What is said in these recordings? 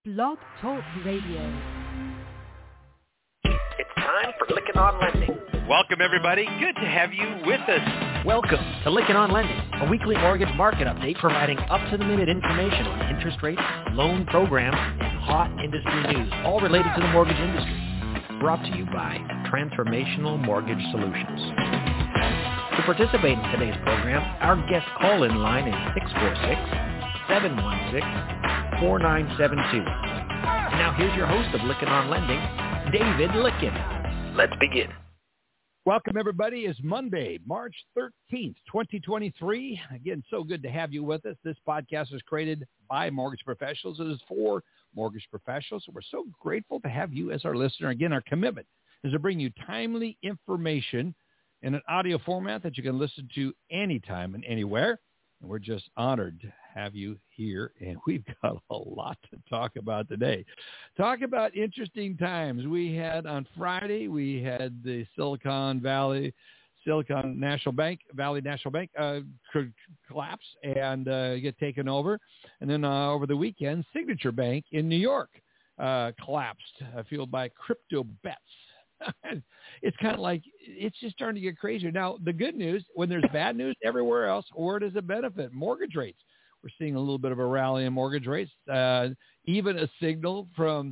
Blog Talk Radio. It's time for Lykken on Lending. Welcome, everybody. Good to have you with us. Welcome to Lykken on Lending, a weekly mortgage market update providing up-to-the-minute information on interest rates, loan programs, and hot industry news, all related to the mortgage industry. Brought to you by Transformational Mortgage Solutions. To participate in today's program, our guest call-in line is 646-716-4972. Now here's your host of Lykken on Lending, David Lykken. Let's begin. Welcome, everybody. It's Monday, March 13th, 2023. Again, so good to have you with us. This podcast is created by mortgage professionals. It is for mortgage professionals. We're so grateful to have you as our listener. Again, our commitment is to bring you timely information in an audio format that you can listen to anytime and anywhere. And we're just honored to have you here, and we've got a lot to talk about today. Talk about interesting times. We had on Friday, we had the Silicon Valley National Bank collapse and get taken over. And then over the weekend, Signature Bank in New York collapsed, fueled by crypto bets. It's kind of like, it's just starting to get crazier. Now, the good news, when there's bad news everywhere else, or does it benefit? Mortgage rates. We're seeing a little bit of a rally in mortgage rates. Even a signal from,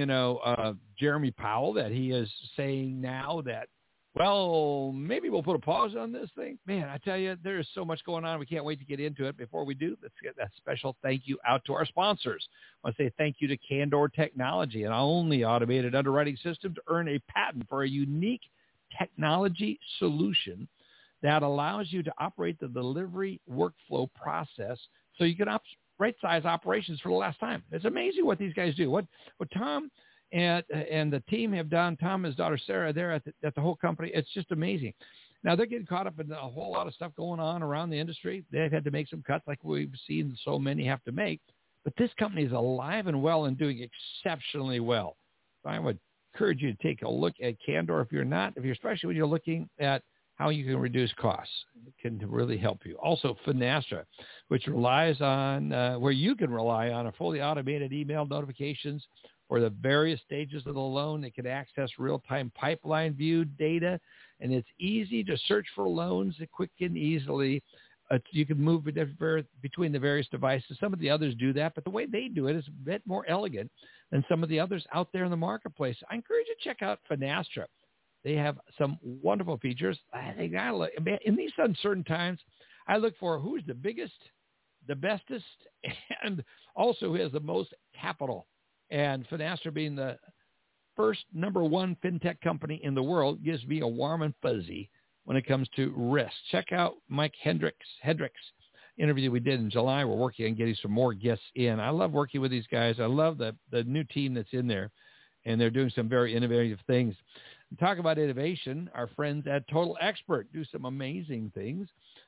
Jeremy Powell that he is saying now that, well, maybe we'll put a pause on this thing. Man, I tell you, there is so much going on. We can't wait to get into it. Before we do, let's get that special thank you out to our sponsors. I want to say thank you to Candor Technology, an only automated underwriting system to earn a patent for a unique technology solution that allows you to operate the delivery workflow process so you can right-size operations for the last time. It's amazing what these guys do. What Tom and the team have done, Tom and his daughter Sarah, there at the whole company, it's just amazing. Now, they're getting caught up in a whole lot of stuff going on around the industry. They've had to make some cuts like we've seen so many have to make. But this company is alive and well and doing exceptionally well. So I would encourage you to take a look at Candor especially when you're looking at how you can reduce costs. It can really help you. Also, Finastra, which relies on, where you can rely on a fully automated email notifications for the various stages of the loan. It can access real-time pipeline view data, and it's easy to search for loans quick and easily. You can move between the various devices. Some of the others do that, but the way they do it is a bit more elegant than some of the others out there in the marketplace. I encourage you to check out Finastra. They have some wonderful features. I think in these uncertain times, I look for who's the biggest, the bestest, and also who has the most capital. And Finastra, being the first number one fintech company in the world, gives me a warm and fuzzy when it comes to risk. Check out Mike Hendricks' interview we did in July. We're working on getting some more guests in. I love working with these guys. I love the new team that's in there, and they're doing some very innovative things. And talk about innovation. Our friends at Total Expert do some amazing things.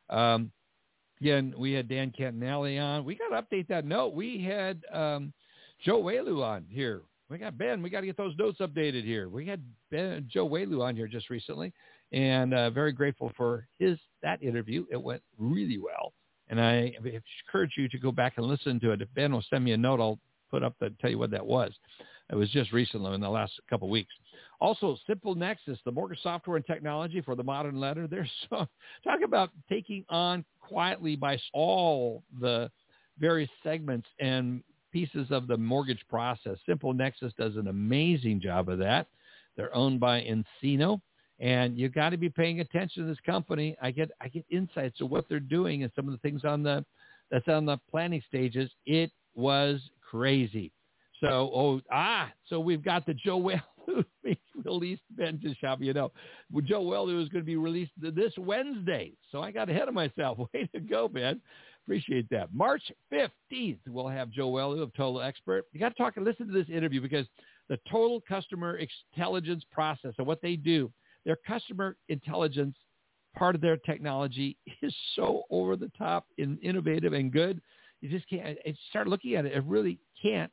Again, we had Dan Cantanelli on. We got to update that note. We had Joe Whaley on here. We got Ben. We got to get those notes updated here. We had Joe Whaley on here just recently, and very grateful for that interview. It went really well, and I encourage you to go back and listen to it. If Ben will send me a note, I'll put up tell you what that was. It was just recently in the last couple of weeks. Also, Simple Nexus, the mortgage software and technology for the modern lender. There's talk about taking on quietly by all the various segments and pieces of the mortgage process. Simple Nexus does an amazing job of that. They're owned by Encino, and you got to be paying attention to this company. I get insights of what they're doing and some of the things that's on the planning stages. It was crazy. So we've got the Joe Whaley released, Ben, just shop, Joe Whaley is going to be released this Wednesday. So I got ahead of myself. Way to go, Ben. Appreciate that. March 15th, we'll have Joe Whaley of Total Expert. You got to listen to this interview because the total customer intelligence process and what they do, their customer intelligence, part of their technology is so over the top and innovative and good. You just can't start looking at it. It really can't.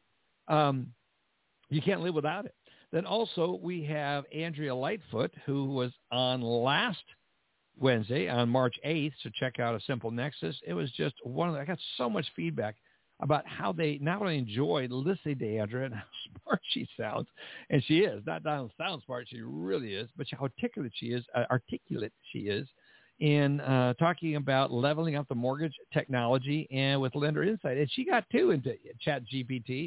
You can't live without it. Then also we have Andrea Lightfoot, who was on last Wednesday on March 8th. So check out A Simple Nexus. It was just I got so much feedback about how they not only enjoy listening to Andrea and how smart she sounds, and she is, not sound smart, she really is, but how articulate she is in talking about leveling up the mortgage technology and with Lender Insight. And she got two into ChatGPT,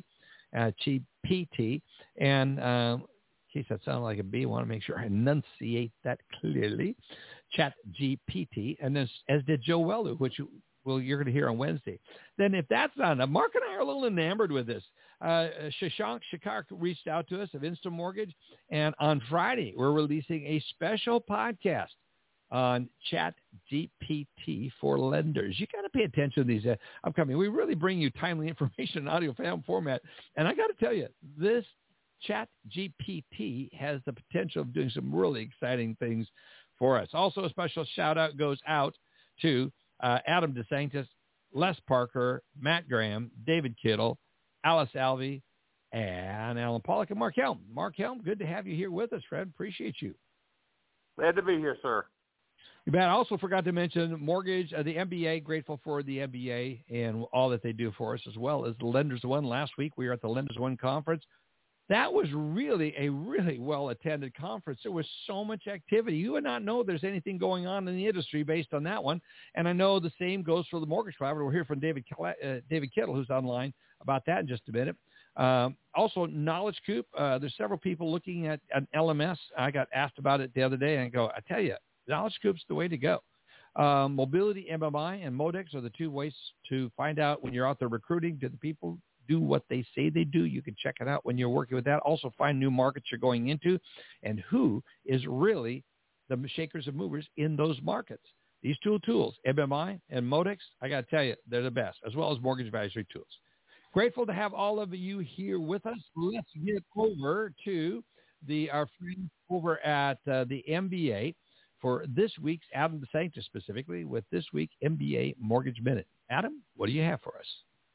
and geez, that sounded like a B. I want to make sure I enunciate that clearly. ChatGPT, and then as did Joe Welu, which you're going to hear on Wednesday. Then if that's not enough, Mark and I are a little enamored with this. Shashank Shikar reached out to us of Instant Mortgage, and on Friday we're releasing a special podcast on ChatGPT for lenders. You got to pay attention to these upcoming. We really bring you timely information in audio format, and I got to tell you, this ChatGPT has the potential of doing some really exciting things for us. Also, a special shout out goes out to Adam DeSantis, Les Parker, Matt Graham, David Kittle, Alice Alvey, and Alan Pollock, and Mark Helm. Mark Helm, good to have you here with us, Fred. Appreciate you. Glad to be here, sir. You bet. I also forgot to mention mortgage, the MBA, grateful for the MBA and all that they do for us, as well as the Lenders One. Last week, we were at the Lenders One conference. That was really a really well-attended conference. There was so much activity. You would not know there's anything going on in the industry based on that one. And I know the same goes for the Mortgage Collaborative. We'll hear from David Kittle, who's online, about that in just a minute. Also, Knowledge Coop. There's several people looking at an LMS. I got asked about it the other day, and I go, I tell you, Knowledge Coop's the way to go. Mobility, MMI, and Modex are the two ways to find out when you're out there recruiting. Do the people do what they say they do? You can check it out when you're working with that. Also find new markets you're going into and who is really the shakers and movers in those markets. These two tools, MMI and Modex, I got to tell you, they're the best, as well as mortgage advisory tools. Grateful to have all of you here with us. Let's get over to our friends over at the MBA for this week's, Adam DeSantis specifically, with this week MBA Mortgage Minute. Adam, what do you have for us?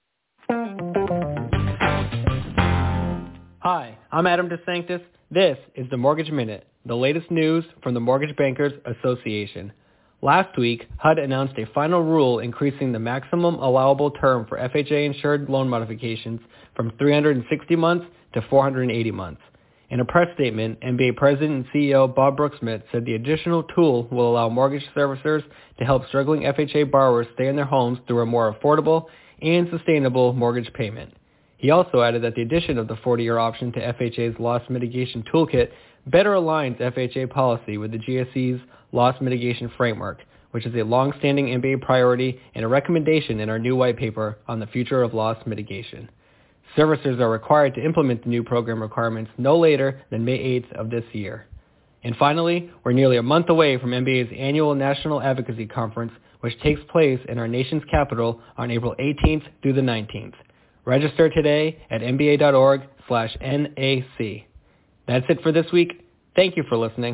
Hi, I'm Adam DeSantis. This is the Mortgage Minute, the latest news from the Mortgage Bankers Association. Last week, HUD announced a final rule increasing the maximum allowable term for FHA-insured loan modifications from 360 months to 480 months. In a press statement, MBA President and CEO Bob Brooksmith said the additional tool will allow mortgage servicers to help struggling FHA borrowers stay in their homes through a more affordable and sustainable mortgage payment. He also added that the addition of the 40-year option to FHA's loss mitigation toolkit better aligns FHA policy with the GSE's loss mitigation framework, which is a long-standing MBA priority and a recommendation in our new white paper on the future of loss mitigation. Servicers are required to implement the new program requirements no later than May 8th of this year. And finally, we're nearly a month away from MBA's annual National Advocacy Conference, which takes place in our nation's capital on April 18th through the 19th. Register today at mba.org/NAC. That's it for this week. Thank you for listening.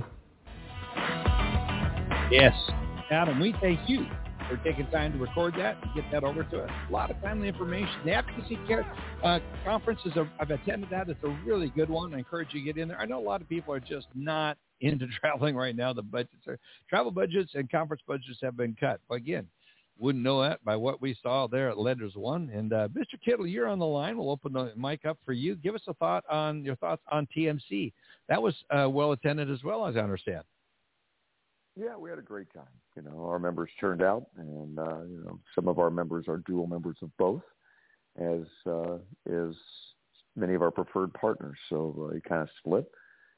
Yes, Adam, we thank you for taking time to record that and get that over to us. A lot of timely information. The Advocacy Conferences, I've attended that. It's a really good one. I encourage you to get in there. I know a lot of people are just not into traveling right now. Travel budgets and conference budgets have been cut. But again, wouldn't know that by what we saw there at Lenders One. And Mr. Kittle, you're on the line. We'll open the mic up for you. Give us your thoughts on TMC. That was well attended as well, as I understand. Yeah, we had a great time. Our members turned out, and some of our members are dual members of both, as many of our preferred partners. So it kind of split.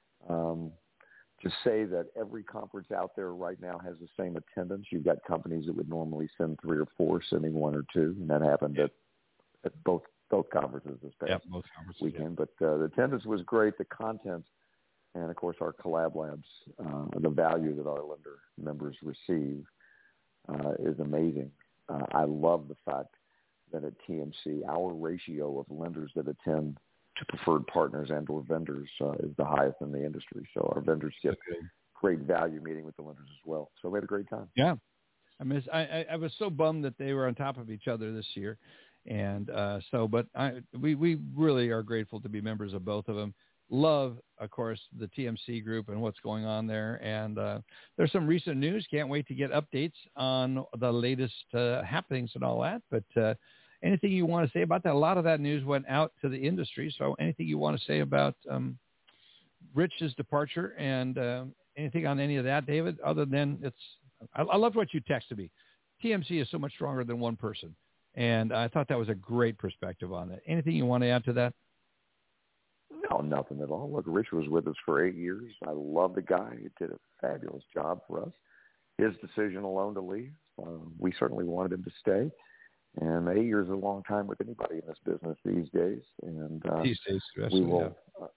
To say that every conference out there right now has the same attendance. You've got companies that would normally send 3 or 4, sending 1 or 2, and that happened at both conferences this past weekend. Yeah. But the attendance was great. The content, and of course our collab labs, the value that our lender members receive is amazing. I love the fact that at TMC, our ratio of lenders that attend to preferred partners and or vendors is the highest in the industry. So our vendors get great value meeting with the lenders as well. So we had a great time. Yeah. I was so bummed that they were on top of each other this year. And we really are grateful to be members of both of them. Love, of course, the TMC group and what's going on there. And there's some recent news. Can't wait to get updates on the latest happenings and all that. But anything you want to say about that? A lot of that news went out to the industry. So anything you want to say about Rich's departure and anything on any of that, David, other than I loved what you texted me. TMC is so much stronger than one person. And I thought that was a great perspective on it. Anything you want to add to that? No, nothing at all. Look, Rich was with us for 8 years. I love the guy. He did a fabulous job for us. His decision alone to leave, we certainly wanted him to stay. And 8 years is a long time with anybody in this business these days. And these days, especially, we will,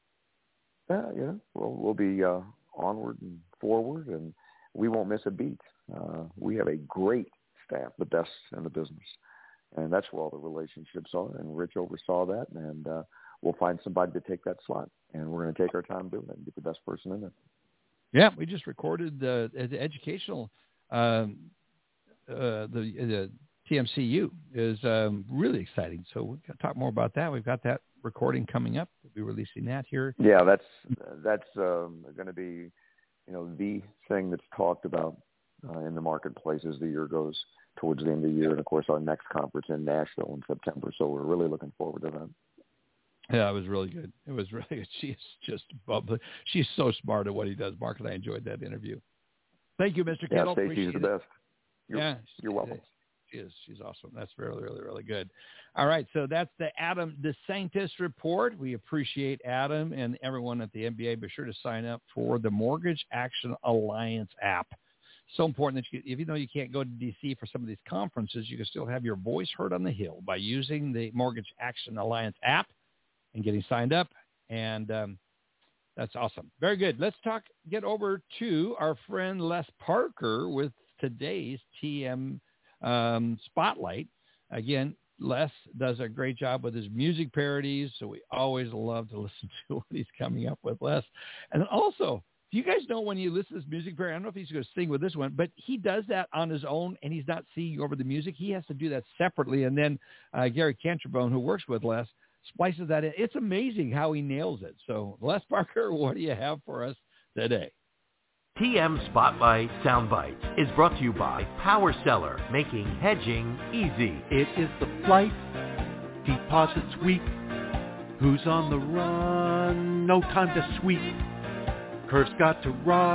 we'll be onward and forward, and we won't miss a beat. We have a great staff, the best in the business. And that's where all the relationships are. And Rich oversaw that, and we'll find somebody to take that slot. And we're going to take our time doing it and get the best person in there. Yeah, we just recorded the educational, the TMCU is really exciting. So we've got to talk more about that. We've got that recording coming up. We'll be releasing that here. Yeah, that's going to be, the thing that's talked about in the marketplace as the year goes towards the end of the year. And, of course, our next conference in Nashville in September. So we're really looking forward to that. Yeah, it was really good. It was really good. She's just bubbly. She's so smart at what he does. Mark and I enjoyed that interview. Thank you, Mr. Kittle. Yeah, Stacey's the best. You're welcome. She is. She's awesome. That's really, really, really good. All right, so that's the Adam DeSantis report. We appreciate Adam and everyone at the MBA. Be sure to sign up for the Mortgage Action Alliance app. So important that even though you can't go to D.C. for some of these conferences, you can still have your voice heard on the Hill by using the Mortgage Action Alliance app and getting signed up. And that's awesome. Very good. Let's get over to our friend Les Parker with today's TM Spotlight. Again, Les does a great job with his music parodies, so we always love to listen to what he's coming up with, Les. And also, do you guys know when you listen to this music parody, I don't know if he's going to sing with this one, but he does that on his own, and he's not singing over the music. He has to do that separately, and then Gary Canterbone, who works with Les, splices that in. It's amazing how he nails it. So, Les Parker, what do you have for us today? TM Spotlight Soundbites is brought to you by Power Seller, making hedging easy. It is the flight, deposits weak. Who's on the run? No time to sweep. Curve's got to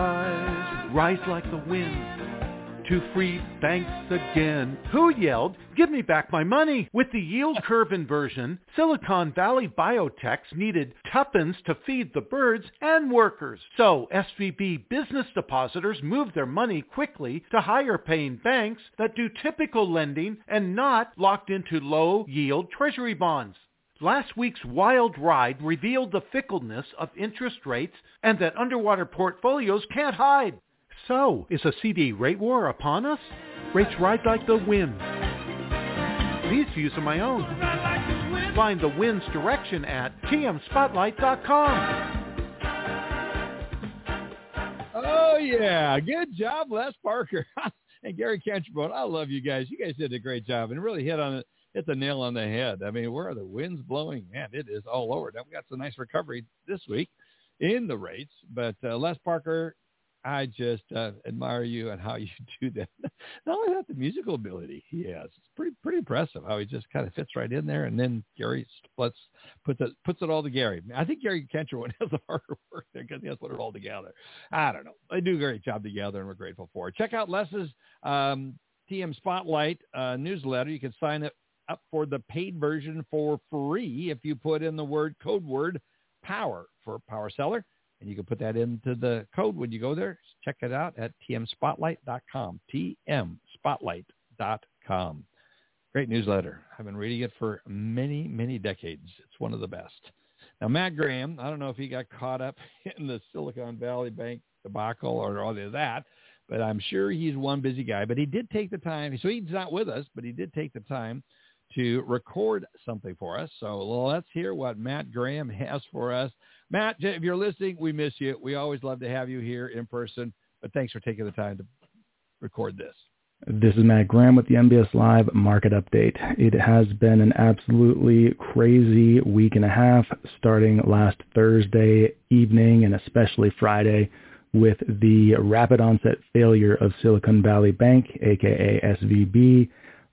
rise like the wind. To free banks again. Who yelled, "Give me back my money"? With the yield curve inversion, Silicon Valley biotechs needed tuppence to feed the birds and workers. So SVB business depositors moved their money quickly to higher paying banks that do typical lending and not locked into low yield treasury bonds. Last week's wild ride revealed the fickleness of interest rates and that underwater portfolios can't hide. So, is a CD rate war upon us? Rates ride like the wind. These views are my own. Find the wind's direction at tmspotlight.com. Oh, yeah. Good job, Les Parker. And Gary Canterbone, I love you guys. You guys did a great job and really hit the nail on the head. I mean, where are the winds blowing? Man, it is all over. Now, we got some nice recovery this week in the rates. But Les Parker, I just admire you and how you do that. Not only that, the musical ability he has. It's pretty impressive how he just kind of fits right in there. And then Gary puts it all to Gary. I think Gary Canterbone has the harder work there because he has to put it all together. I don't know. They do a great job together, and we're grateful for it. Check out Les's TM Spotlight newsletter. You can sign up for the paid version for free if you put in the code word POWER for Power Seller. And you can put that into the code when you go there. Check it out at tmspotlight.com, tmspotlight.com. Great newsletter. I've been reading it for many, many decades. It's one of the best. Now, Matt Graham, I don't know if he got caught up in the Silicon Valley Bank debacle or all of that, but I'm sure he's one busy guy. But he did take the time. So he's not with us, but he did take the time to record something for us. So let's hear what Matt Graham has for us. Matt, if you're listening, we miss you. We always love to have you here in person, but thanks for taking the time to record this. This is Matt Graham with the MBS Live Market Update. It has been an absolutely crazy week and a half, starting last Thursday evening and especially Friday with the rapid onset failure of Silicon Valley Bank, aka SVB.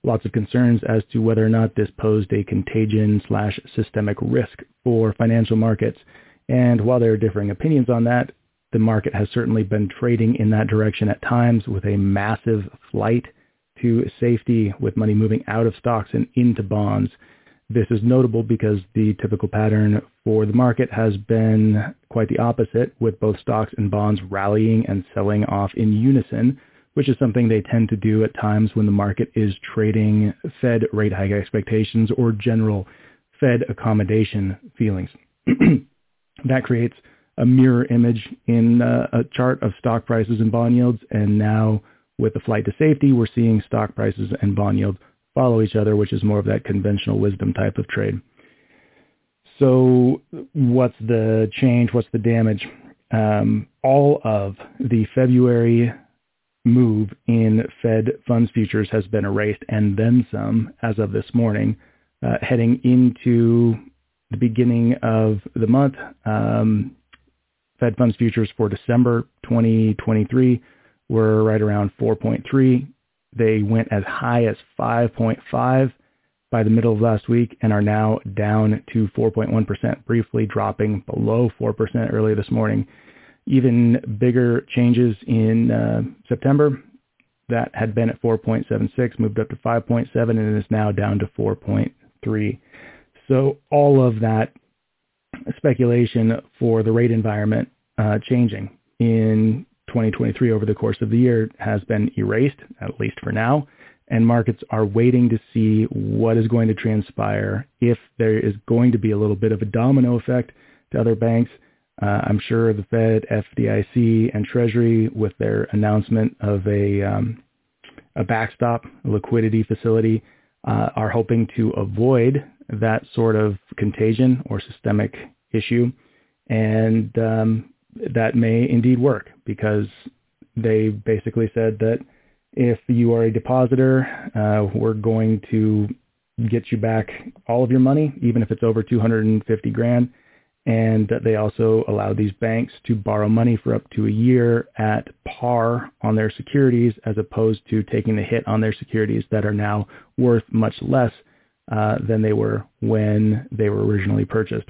lots of concerns as to whether or not this posed a contagion/systemic risk for financial markets. And while there are differing opinions on that, the market has certainly been trading in that direction at times with a massive flight to safety, with money moving out of stocks and into bonds. This is notable because the typical pattern for the market has been quite the opposite, with both stocks and bonds rallying and selling off in unison, which is something they tend to do at times when the market is trading Fed rate hike expectations or general Fed accommodation feelings. That creates a mirror image in a chart of stock prices and bond yields, and now with the flight to safety, we're seeing stock prices and bond yields follow each other, which is more of that conventional wisdom type of trade. So what's the change? What's the damage? All of the February move in Fed funds futures has been erased, and then some as of this morning. Heading into the beginning of the month, Fed funds futures for December 2023 were right around 4.3. They went as high as 5.5 by the middle of last week and are now down to 4.1%, briefly dropping below 4% earlier this morning. Even bigger changes in September. That had been at 4.76, moved up to 5.7, and is now down to 4.3. So all of that speculation for the rate environment changing in 2023 over the course of the year has been erased, at least for now, and markets are waiting to see what is going to transpire, if there is going to be a little bit of a domino effect to other banks. I'm sure the Fed, FDIC, and Treasury, with their announcement of a backstop, a liquidity facility, are hoping to avoid that sort of contagion or systemic issue. And that may indeed work, because they basically said that if you are a depositor, we're going to get you back all of your money, even if it's over $250,000. And they also allow these banks to borrow money for up to a year at par on their securities, as opposed to taking the hit on their securities that are now worth much less than they were when they were originally purchased.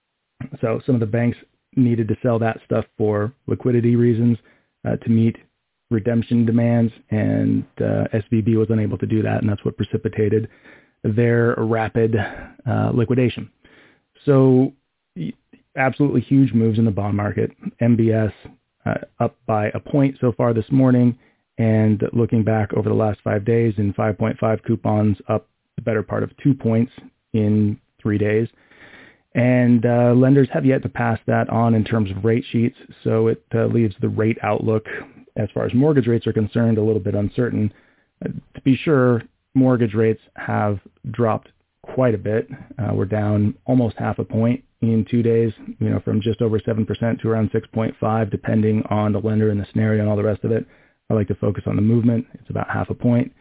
So some of the banks needed to sell that stuff for liquidity reasons to meet redemption demands, and SVB was unable to do that, and that's what precipitated their rapid liquidation. So absolutely huge moves in the bond market. MBS up by a point so far this morning, and looking back over the last 5 days, in 5.5 coupons up the better part of 2 points in 3 days. And lenders have yet to pass that on in terms of rate sheets, so it leaves the rate outlook as far as mortgage rates are concerned a little bit uncertain. To be sure, mortgage rates have dropped quite a bit. We're down almost half a point in 2 days, from just over 7% to around 6.5, depending on the lender and the scenario and all the rest of it. I like to focus on the movement. It's about half a point.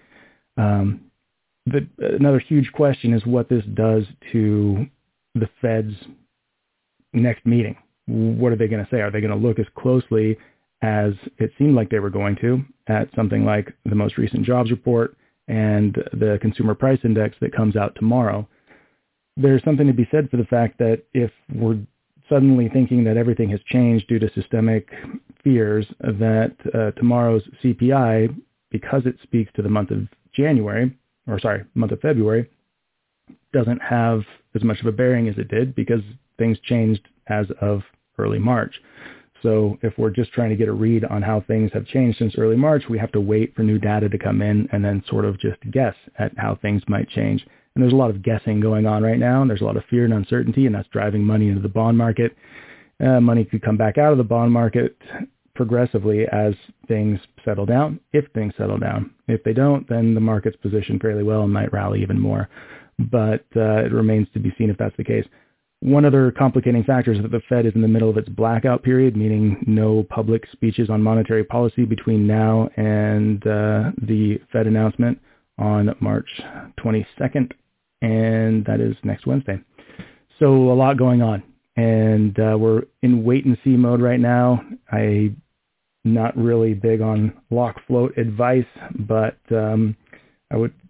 Another huge question is what this does to the Fed's next meeting. What are they going to say? Are they going to look as closely as it seemed like they were going to at something like the most recent jobs report and the consumer price index that comes out tomorrow? There's something to be said for the fact that if we're suddenly thinking that everything has changed due to systemic fears, that tomorrow's CPI, because it speaks to the month of February, doesn't have as much of a bearing as it did, because things changed as of early March. So if we're just trying to get a read on how things have changed since early March, we have to wait for new data to come in and then sort of just guess at how things might change. And there's a lot of guessing going on right now, and there's a lot of fear and uncertainty, and that's driving money into the bond market. Money could come back out of the bond market progressively as things settle down, if things settle down. If they don't, then the market's positioned fairly well and might rally even more. But it remains to be seen if that's the case. One other complicating factor is that the Fed is in the middle of its blackout period, meaning no public speeches on monetary policy between now and the Fed announcement on March 22nd, and that is next Wednesday. So a lot going on, and we're in wait-and-see mode right now. I'm not really big on lock float advice, but I would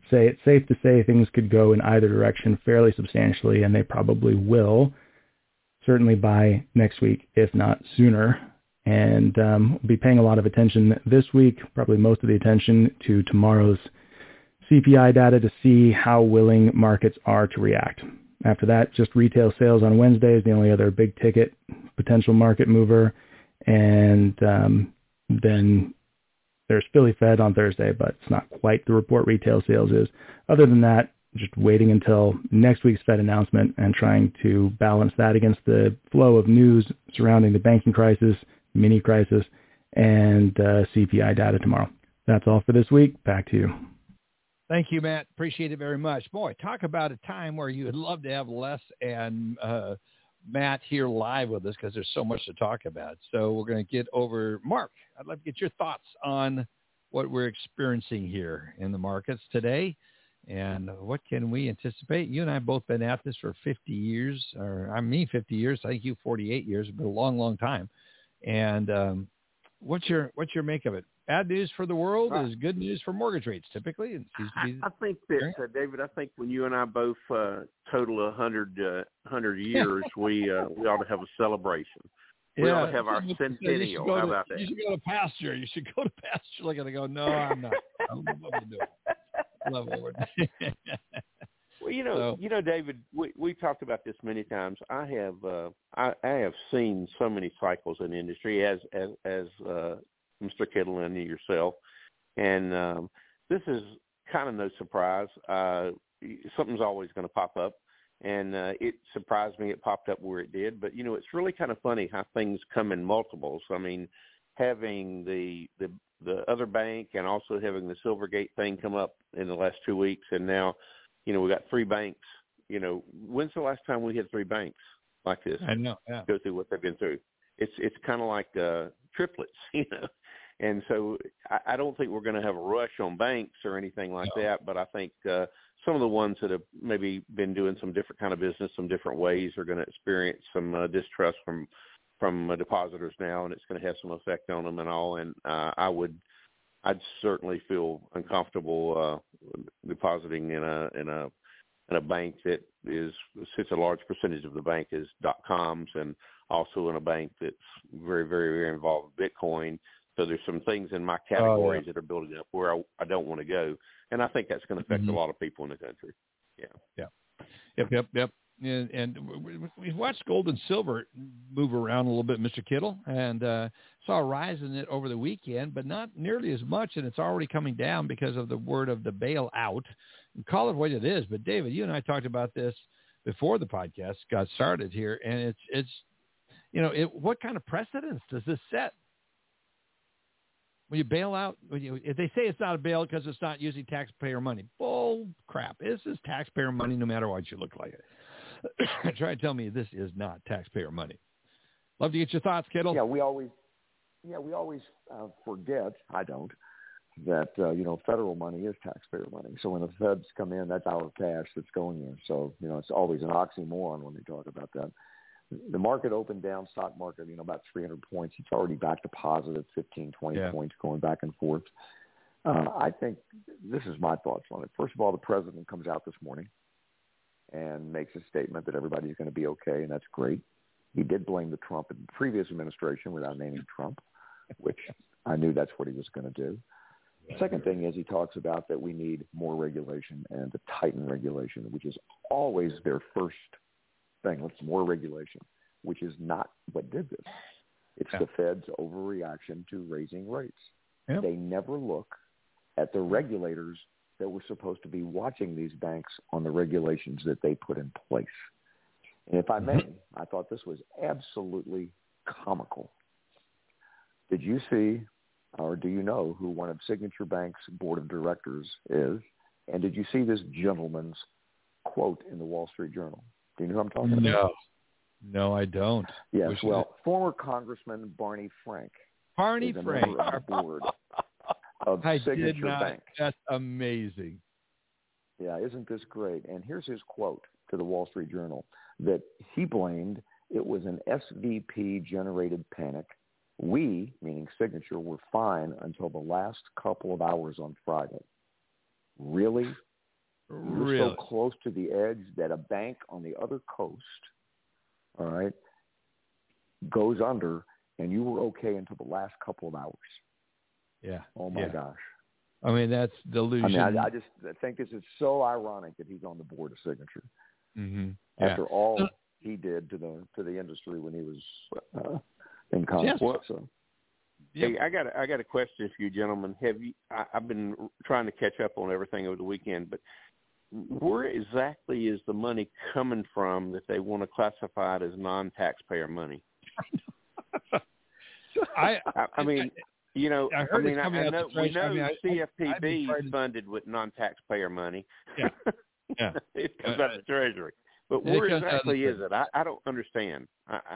say it's safe to say things could go in either direction fairly substantially, and they probably will, certainly by next week, if not sooner. And we'll be paying a lot of attention this week, probably most of the attention to tomorrow's CPI data to see how willing markets are to react. After that, just retail sales on Wednesday is the only other big ticket potential market mover. And then there's Philly Fed on Thursday, but it's not quite the report retail sales is. Other than that, just waiting until next week's Fed announcement and trying to balance that against the flow of news surrounding the banking crisis, mini crisis, and CPI data tomorrow. That's all for this week. Back to you. Thank you, Matt. Appreciate it very much. Boy, talk about a time where you would love to have Les and Matt here live with us because there's so much to talk about. So we're going to get over. Mark, I'd love to get your thoughts on what we're experiencing here in the markets today and what can we anticipate. You and I have both been at this for 50 years, or I mean 50 years. I think you 48 years. It's been a long, long time. And what's your make of it? Bad news for the world is good news for mortgage rates, typically. It seems to be I think that, David, I think when you and I both total 100 years, we ought to have a celebration. We ought to have our centennial. How about that? You should go to pasture. You should go to pasture. Like, I go, no, I'm not. I love what we're doing. Love what we're doing. Well, you know, David, we talked about this many times. I have seen so many cycles in the industry as Mr. Kittle and yourself, and this is kind of no surprise. Something's always going to pop up, and it surprised me it popped up where it did. But it's really kind of funny how things come in multiples. I mean, having the other bank and also having the Silvergate thing come up in the last 2 weeks, and now we got three banks. When's the last time we had three banks like this? I know. Yeah. Go through what they've been through. It's kind of like triplets, And so I don't think we're going to have a rush on banks or anything like that. But I think some of the ones that have maybe been doing some different kind of business, some different ways, are going to experience some distrust from depositors now, and it's going to have some effect on them and all. And I'd certainly feel uncomfortable depositing in a bank that is such a large percentage of the bank is .coms, and also in a bank that's very, very, very involved with Bitcoin. So there's some things in my categories that are building up where I don't want to go, and I think that's going to affect a lot of people in the country. Yep. And we watched gold and silver move around a little bit, Mr. Kittle, and saw a rise in it over the weekend, but not nearly as much, and it's already coming down because of the word of the bailout. And call it what it is, but David, you and I talked about this before the podcast got started here, and it's what kind of precedence does this set? When you bail out, if they say it's not a bail because it's not using taxpayer money, bull crap. This is taxpayer money no matter what you look like it. Try to tell me this is not taxpayer money. Love to get your thoughts, Kittle. Yeah, we always forget, I don't, that, federal money is taxpayer money. So when the feds come in, that's our cash that's going in. So, it's always an oxymoron when they talk about that. The market opened down, stock market, about 300 points. It's already back to positive 15, 20 points going back and forth. I think this is my thoughts on it. First of all, the president comes out this morning and makes a statement that everybody's going to be okay, and that's great. He did blame the previous administration without naming Trump, which I knew that's what he was going to do. The second thing is he talks about that we need more regulation and to tighten regulation, which is always their first thing. Let's more regulation, which is not what did this. It's the Fed's overreaction to raising rates. Yep. They never look at the regulators that were supposed to be watching these banks on the regulations that they put in place. And if I may, I thought this was absolutely comical. Did you see, or do you know who one of Signature Bank's board of directors is? And did you see this gentleman's quote in the Wall Street Journal? Do you know who I'm talking about? No, I don't. Yes, former Congressman Barney Frank. Barney Frank. Member of the board of Signature Bank. That's amazing. Yeah, isn't this great? And here's his quote to the Wall Street Journal, that he blamed it was an SVP-generated panic. We, meaning Signature, were fine until the last couple of hours on Friday. Really? You're so close to the edge that a bank on the other coast, all right, goes under, and you were okay until the last couple of hours. Yeah. Oh, my gosh. I mean, that's delusion. I mean, I just think this is so ironic that he's on the board of Signature after all he did to the industry when he was in Congress. Well, so. Hey, I got a question for you gentlemen. I've been trying to catch up on everything over the weekend, but where exactly is the money coming from that they want to classify it as non-taxpayer money? I mean, you know, we know CFPB is funded with non-taxpayer money. Yeah. Yeah. It comes out of the Treasury. But where exactly is it? I don't understand.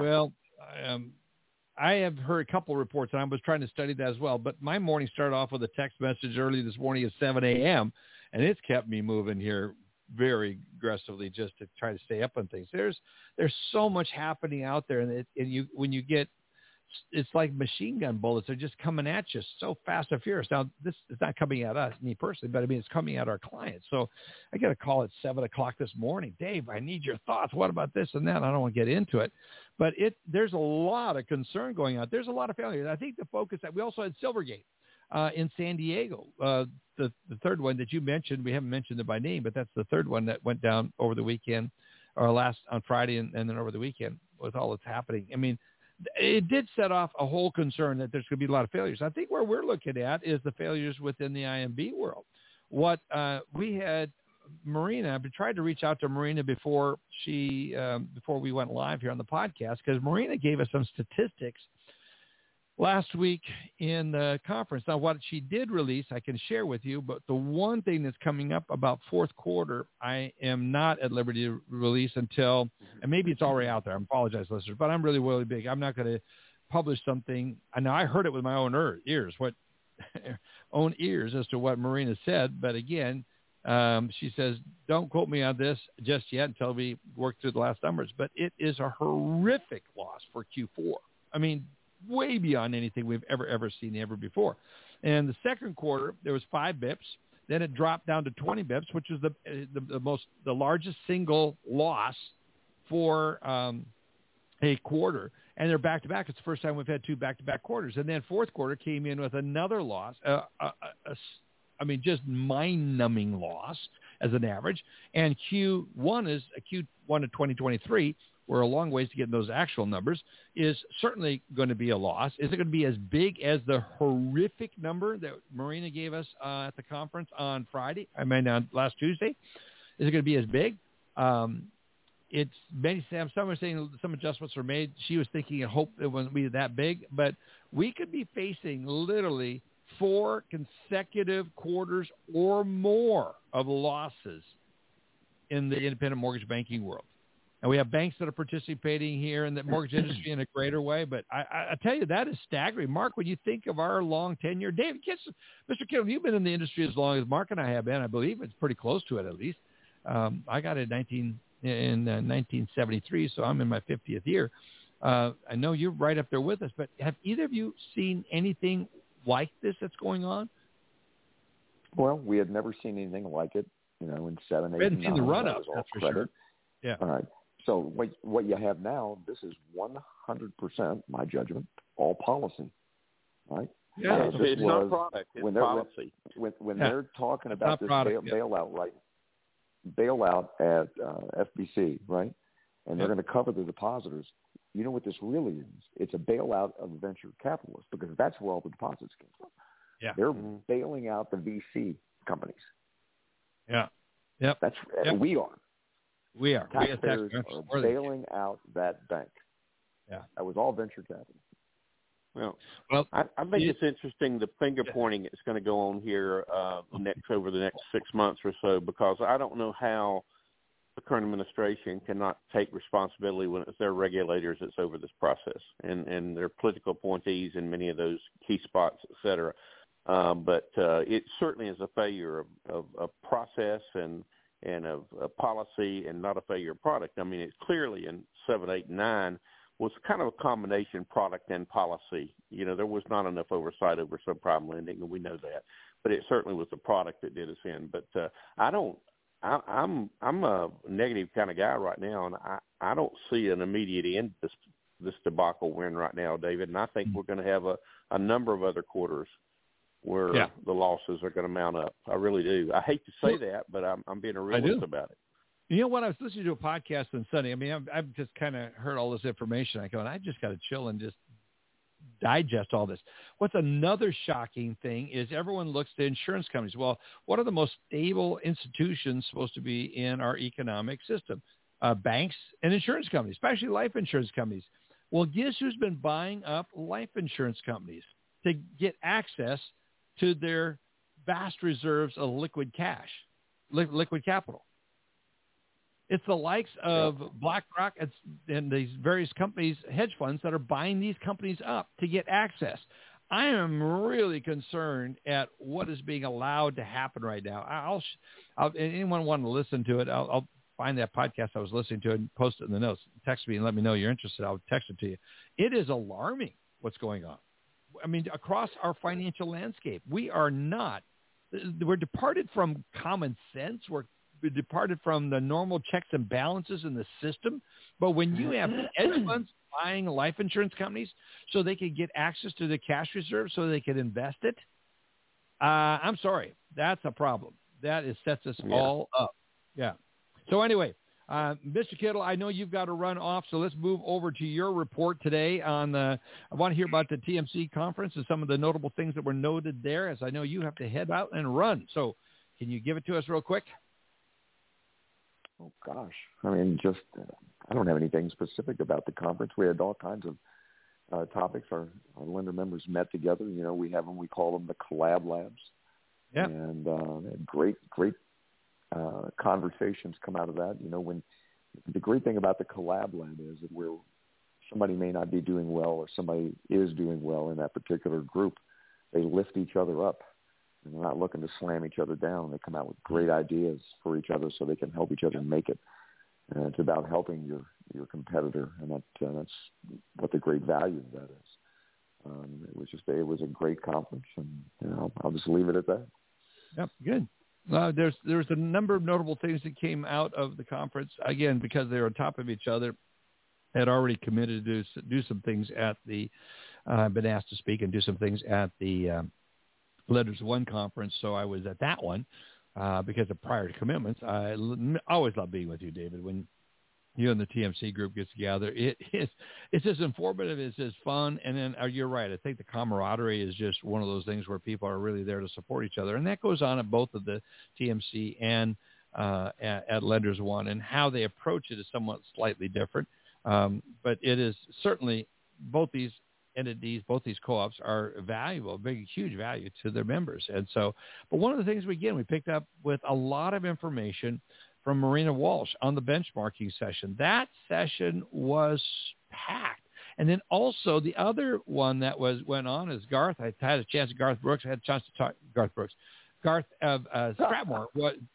I have heard a couple of reports, and I was trying to study that as well. But my morning started off with a text message early this morning at 7 a.m., and it's kept me moving here very aggressively just to try to stay up on things. There's so much happening out there, and when you get, it's like machine gun bullets. They're just coming at you so fast and furious. Now, this is not coming at us, me personally, but I mean, it's coming at our clients. So I got a call at 7 o'clock this morning. Dave, I need your thoughts. What about this and that? I don't want to get into it, but there's a lot of concern going on. There's a lot of failure. I think the focus that we also had Silvergate in San Diego, the third one that you mentioned. We haven't mentioned it by name, but that's the third one that went down over the weekend or on Friday and then over the weekend with all that's happening. I mean, it did set off a whole concern that there's going to be a lot of failures. I think where we're looking at is the failures within the IMB world. What we had, Marina, I tried to reach out to Marina before we went live here on the podcast, because Marina gave us some statistics last week in the conference. Now, what she did release, I can share with you, but the one thing that's coming up about fourth quarter, I am not at liberty to release until, and maybe it's already out there. I apologize, listeners, but I'm really big. I'm not going to publish something. I know I heard it with my own ears, own ears as to what Marina said. But again, she says, don't quote me on this just yet until we work through the last numbers. But it is a horrific loss for Q4. I mean, way beyond anything we've ever seen ever before. And the second quarter, there was 5 bips. Then it dropped down to 20 bips, which is the largest single loss for a quarter. And they're back-to-back. It's the first time we've had 2 back-to-back quarters. And then fourth quarter came in with another loss, just mind-numbing loss as an average. And Q1 of 2023, we're a long ways to get those actual numbers, is certainly going to be a loss. Is it going to be as big as the horrific number that Marina gave us at the conference on last Tuesday? Is it going to be as big? Some are saying some adjustments were made. She was thinking and hoped it wouldn't be that big, but we could be facing literally 4 consecutive quarters or more of losses in the independent mortgage banking world. And we have banks that are participating here in the mortgage industry in a greater way. But I tell you, that is staggering. Mark, when you think of our long tenure, David, Mr. Kittle, you've been in the industry as long as Mark and I have been. I believe it's pretty close to it, at least. I got it in 1973, so I'm in my 50th year. I know you're right up there with us, but have either of you seen anything like this that's going on? Well, we had never seen anything like it, in 7, 8, we hadn't seen the run-up, that's for sure. Yeah. All right. So what you have now, this is 100%, my judgment, all policy, right? Yeah, it's not product, it's policy. When they're talking about this bailout, right? Bailout at FBC, right? And they're going to cover the depositors. You know what this really is? It's a bailout of venture capitalists, because that's where all the deposits came from. Yeah. They're bailing out the VC companies. Yeah. Yep. We are. We are. Taxpayers are bailing out that bank. Yeah. That was all venture capital. Well, I think it's interesting the finger pointing that's going to go on here over the next 6 months or so, because I don't know how the current administration cannot take responsibility when it's their regulators that's over this process and their political appointees in many of those key spots, et cetera. But it certainly is a failure of process and of policy, and not a failure of product. I mean, it's clearly in 7, 8, 9 was kind of a combination product and policy. There was not enough oversight over subprime lending, and we know that. But it certainly was the product that did us in. But I don't I'm a negative kind of guy right now, and I don't see an immediate end to this debacle we're in right now, David. And I think we're going to have a number of other quarters where the losses are going to mount up. I really do. I hate to say that, but I'm being a realist about it. You know what? I was listening to a podcast on Sunday. I mean, I've just kind of heard all this information. I go, and I just got to chill and just digest all this. What's another shocking thing is everyone looks to insurance companies. Well, what are the most stable institutions supposed to be in our economic system? Banks and insurance companies, especially life insurance companies. Well, guess who's been buying up life insurance companies to get access to their vast reserves of liquid cash, liquid capital? It's the likes of BlackRock and these various companies, hedge funds, that are buying these companies up to get access. I am really concerned at what is being allowed to happen right now. Anyone want to listen to it, I'll find that podcast I was listening to and post it in the notes. Text me and let me know you're interested. I'll text it to you. It is alarming what's going on. I mean, across our financial landscape, we're departed from common sense. We're departed from the normal checks and balances in the system. But when you have hedge funds buying life insurance companies so they can get access to the cash reserve so they can invest it, I'm sorry, that's a problem. That sets us all up. Yeah. So anyway, Mr. Kittle, I know you've got to run off, so let's move over to your report today on I want to hear about the TMC conference and some of the notable things that were noted there, as I know you have to head out and run. So can you give it to us real quick? Oh, gosh. I mean, I don't have anything specific about the conference. We had all kinds of topics. Our lender members met together. You know, we call them the Collab Labs. Yeah. And had great conversations come out of that. You know, when the great thing about the Collab Lab is that where somebody may not be doing well or somebody is doing well in that particular group, they lift each other up. And they're not looking to slam each other down. They come out with great ideas for each other so they can help each other make it. And it's about helping your competitor, and that's what the great value of that is. It was a great conference, and I'll just leave it at that. Yep, good. There's a number of notable things that came out of the conference, again, because they're on top of each other, had already committed to do some things at the been asked to speak and do some things at the Lenders One conference, so I was at that one because of prior commitments. I always love being with you, David. When you and the TMC group gets together, it's as informative, it's as fun, and then you're right. I think the camaraderie is just one of those things where people are really there to support each other, and that goes on at both of the TMC and at Lenders One, and how they approach it is somewhat slightly different, but it is certainly both these entities, both these co-ops are valuable, huge value to their members. And so, but one of the things we picked up with a lot of information from Marina Walsh on the benchmarking session. That session was packed. And then also the other one that went on is Garth. I had a chance to Garth Brooks. I had a chance to talk Garth of Stratmore.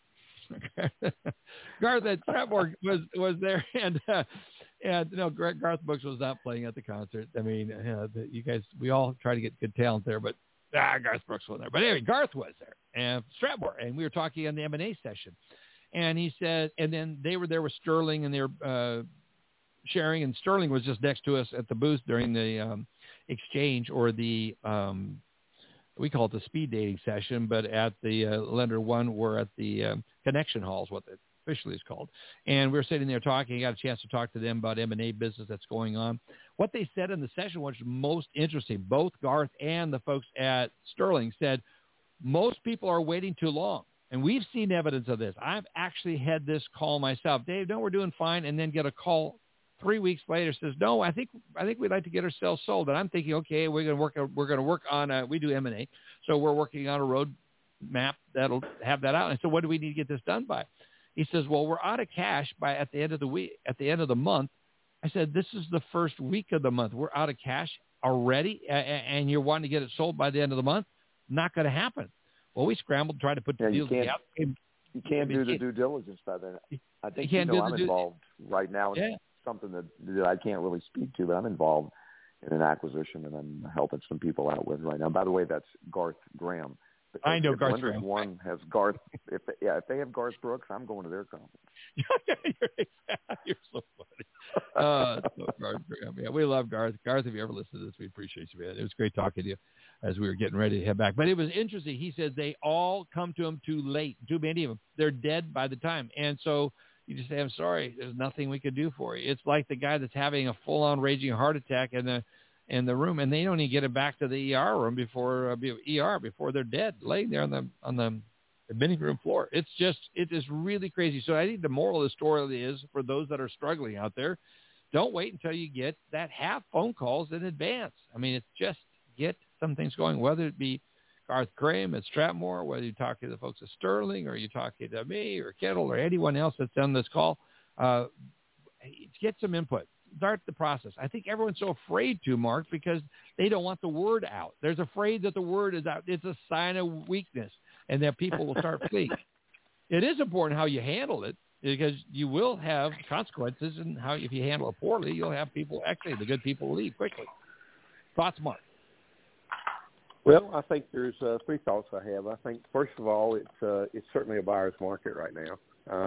Garth at Stratmore was there, and no, Garth Brooks was not playing at the concert. I mean, you guys, we all try to get good talent there, but Garth Brooks wasn't there. But anyway, Garth was there, and Stratmore, and we were talking on the M&A session. And he said, and then they were there with Sterling, and they were sharing, and Sterling was just next to us at the booth during the exchange, or the we call it the speed dating session, but at the Lender One, we're at the Connection Hall is what it officially is called. And we were sitting there talking. I got a chance to talk to them about M&A business that's going on. What they said in the session was most interesting. Both Garth and the folks at Sterling said most people are waiting too long. And we've seen evidence of this. I've actually had this call myself. Dave, no, we're doing fine. And then get a call 3 weeks later, says, no, I think we'd like to get ourselves sold. And I'm thinking, okay, we're going to work on, we do M&A. So we're working on a road map that'll have that out. And so what do we need to get this done by? He says, well, we're out of cash at the end of the week, at the end of the month. I said, this is the first week of the month. We're out of cash already. And you're wanting to get it sold by the end of the month. Not going to happen. Well, we scrambled, tried to put the deals together. You can't do the due diligence by then. I think I'm involved right now in something that I can't really speak to, but I'm involved in an acquisition, and I'm helping some people out with right now. By the way, that's Garth Graham. I know if Garth Lenders Graham. One has Garth. If they have Garth Brooks, I'm going to their conference. You're so funny. So Garth Graham. Yeah, we love Garth. Garth, if you ever listen to this, we appreciate you, man. It was great talking to you as we were getting ready to head back. But it was interesting. He says they all come to him too late. Too many of them. They're dead by the time. And so you just say, I'm sorry, there's nothing we could do for you. It's like the guy that's having a full-on raging heart attack in the room, and they don't even get it back to the ER room before they're dead, laying there on the admitting room floor. It is really crazy. So I think the moral of the story is, for those that are struggling out there, don't wait until you get that half phone calls in advance. I mean, it's just get some things going, whether it be Garth Graham at Strathmore, whether you talk to the folks at Sterling, or you talk to me or Kettle or anyone else that's on this call, get some input. Start the process. I think everyone's so afraid to, Mark, because they don't want the word out. They're afraid that the word is out. It's a sign of weakness, and that people will start fleeing. It is important how you handle it, because you will have consequences, and if you handle it poorly, you'll have people, actually the good people, leave quickly. Thoughts, Mark? Well, I think there's three thoughts I have. I think, first of all, it's certainly a buyer's market right now,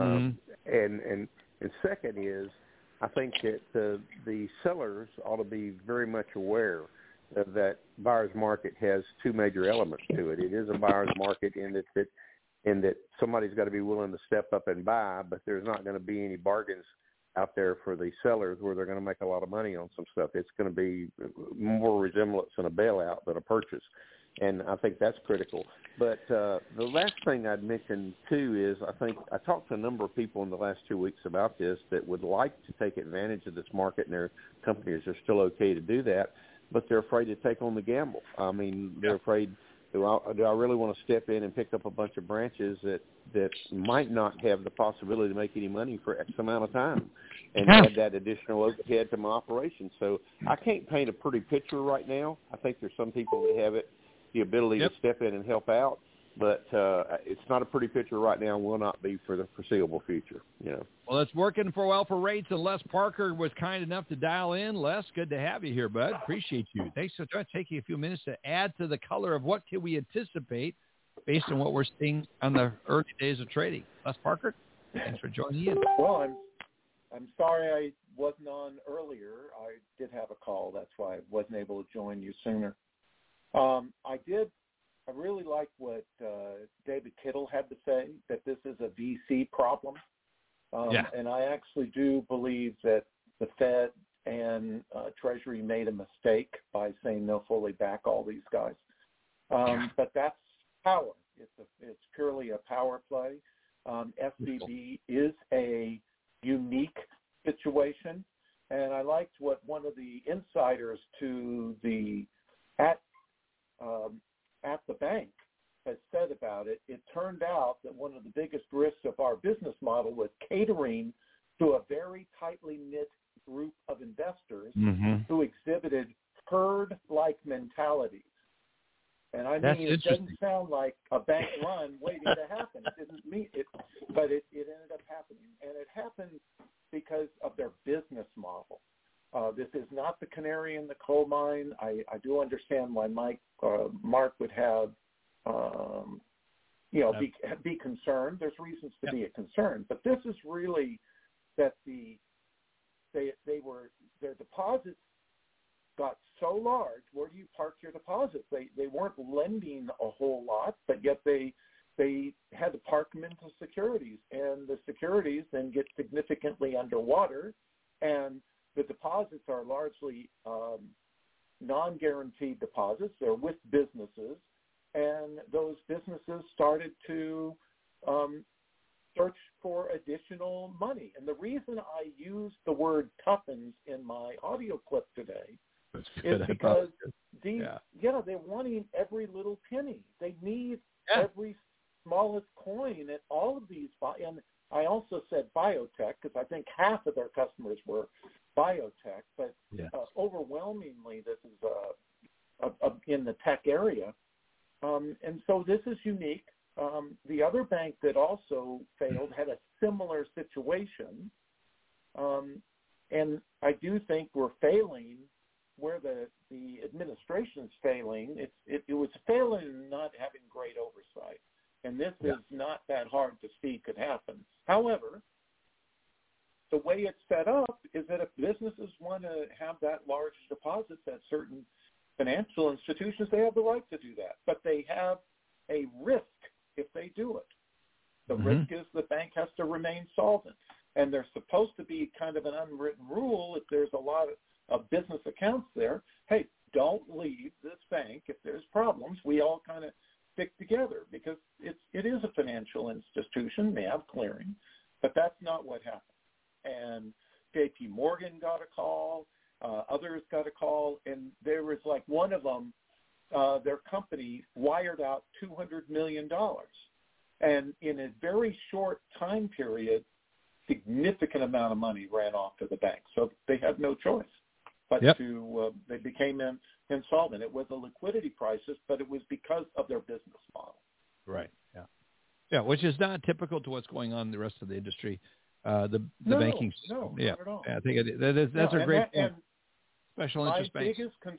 and second is, I think that the sellers ought to be very much aware that buyer's market has two major elements to it. It is a buyer's market in that somebody's got to be willing to step up and buy, but there's not going to be any bargains out there for the sellers where they're going to make a lot of money on some stuff. It's going to be more resemblance in a bailout than a purchase. And I think that's critical. But the last thing I'd mention, too, is I think I talked to a number of people in the last 2 weeks about this that would like to take advantage of this market, and their companies are still okay to do that, but they're afraid to take on the gamble. I mean, they're afraid, do I really want to step in and pick up a bunch of branches that might not have the possibility to make any money for X amount of time and add that additional overhead to my operation? So I can't paint a pretty picture right now. I think there's some people that have the ability to step in and help out, but it's not a pretty picture right now and will not be for the foreseeable future. Well, it's working well for rates, and Les Parker was kind enough to dial in. Les, good to have you here, bud. Appreciate you. Thanks for taking a few minutes to add to the color of what can we anticipate based on what we're seeing on the early days of trading. Les Parker, thanks for joining in. Well, I'm sorry I wasn't on earlier. I did have a call. That's why I wasn't able to join you sooner. I really like what David Kittle had to say, that this is a VC problem. And I actually do believe that the Fed and Treasury made a mistake by saying they'll fully back all these guys. But that's power. It's purely a power play. SVB is a unique situation. And I liked what one of the insiders to at the bank has said about it. It turned out that one of the biggest risks of our business model was catering to a very tightly knit group of investors who exhibited herd-like mentalities. And I mean, it doesn't sound like a bank run waiting to happen. It didn't mean it, but it ended up happening. And it happened because of their business model. This is not the canary in the coal mine. I do understand why Mark would have, be concerned. There's reasons to be a concern, but this is really that their deposits got so large. Where do you park your deposits? They weren't lending a whole lot, but yet they had to park them into securities, and the securities then get significantly underwater, and the deposits are largely non-guaranteed deposits. They're with businesses, and those businesses started to search for additional money. And the reason I used the word tuppence in my audio clip today is because they're wanting every little penny. They need every smallest coin at all of these. And I also said biotech because I think half of their customers were biotech, but overwhelmingly this is in the tech area. And so this is unique. The other bank that also failed had a similar situation. And I do think we're failing where the the administration's failing. It was failing in not having great oversight. And this is not that hard to see could happen. However, the way it's set up is that if businesses want to have that large deposits at certain financial institutions, they have the right to do that. But they have a risk if they do it. The risk is the bank has to remain solvent. And there's supposed to be kind of an unwritten rule if there's a lot of business accounts there. Hey, don't leave this bank if there's problems. We all kind of stick together because it is a financial institution. They have clearing, but that's not what happened. And J.P. Morgan got a call. Others got a call. And there was like one of them, their company wired out $200 million. And in a very short time period, significant amount of money ran off to the bank. So they had no choice but they became insolvent. It was a liquidity crisis, but it was because of their business model. Right. Yeah. Yeah, which is not typical to what's going on in the rest of the industry. The banking system. No, yeah. not at all. Yeah, I think that's a great point. Special interest banks.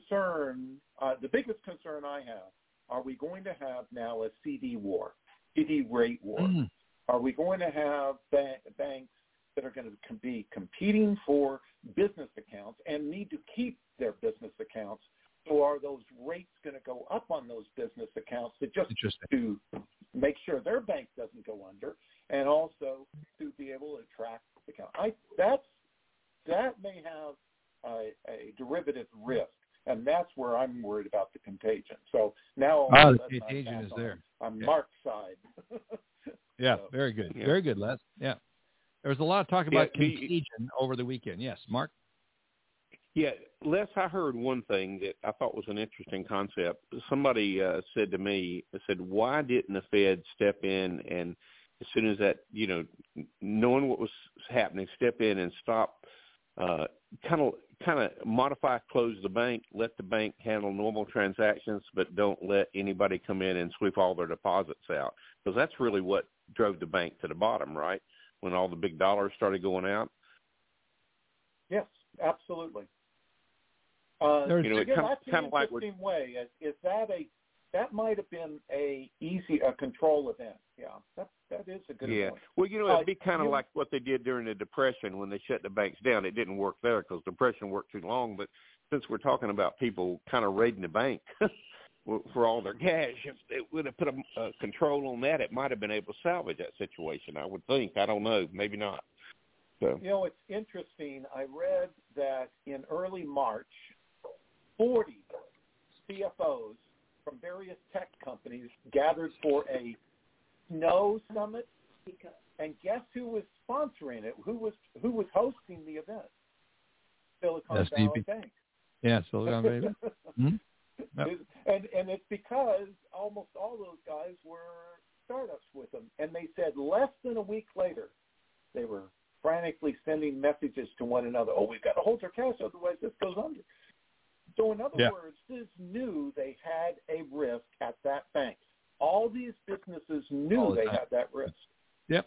The biggest concern I have, are we going to have now a CD war, CD rate war? Mm. Are we going to have banks that are going to be competing for business accounts and need to keep their business accounts? So are those rates going to go up on those business accounts to make sure their bank doesn't go under, and also to be able to attract the account? That may have a derivative risk, and that's where I'm worried about the contagion. So now the contagion is there on Mark's side. Yeah, very good. Yeah. Very good, Les. Yeah. There was a lot of talk about contagion over the weekend. Yes, Mark? Yeah, Les, I heard one thing that I thought was an interesting concept. Somebody said to me, why didn't the Fed step in and as soon as that, knowing what was happening, step in and stop, kind of modify, close the bank, let the bank handle normal transactions, but don't let anybody come in and sweep all their deposits out. Because that's really what drove the bank to the bottom, right? When all the big dollars started going out. Yes, absolutely. It's that's kind an of like interesting way. Is that might have been a control event? Yeah, that is a good point. Well, it'd be kind of like what they did during the Depression when they shut the banks down. It didn't work there because Depression worked too long. But since we're talking about people kind of raiding the bank for all their cash, if they would have put a control on that, it might have been able to salvage that situation, I would think. I don't know. Maybe not. So. It's interesting. I read that in early March, 40 CFOs from various tech companies gathered for a Snow Summit, and guess who was sponsoring it? Who was hosting the event? Silicon Valley Bank. Yeah, Silicon Valley. Mm-hmm. Yep. And it's because almost all those guys were startups with them, and they said less than a week later, they were frantically sending messages to one another. Oh, we've got to hold our cash, otherwise this goes under. So in other words, this knew they had a risk at that bank. All these businesses knew they had that risk. Yep.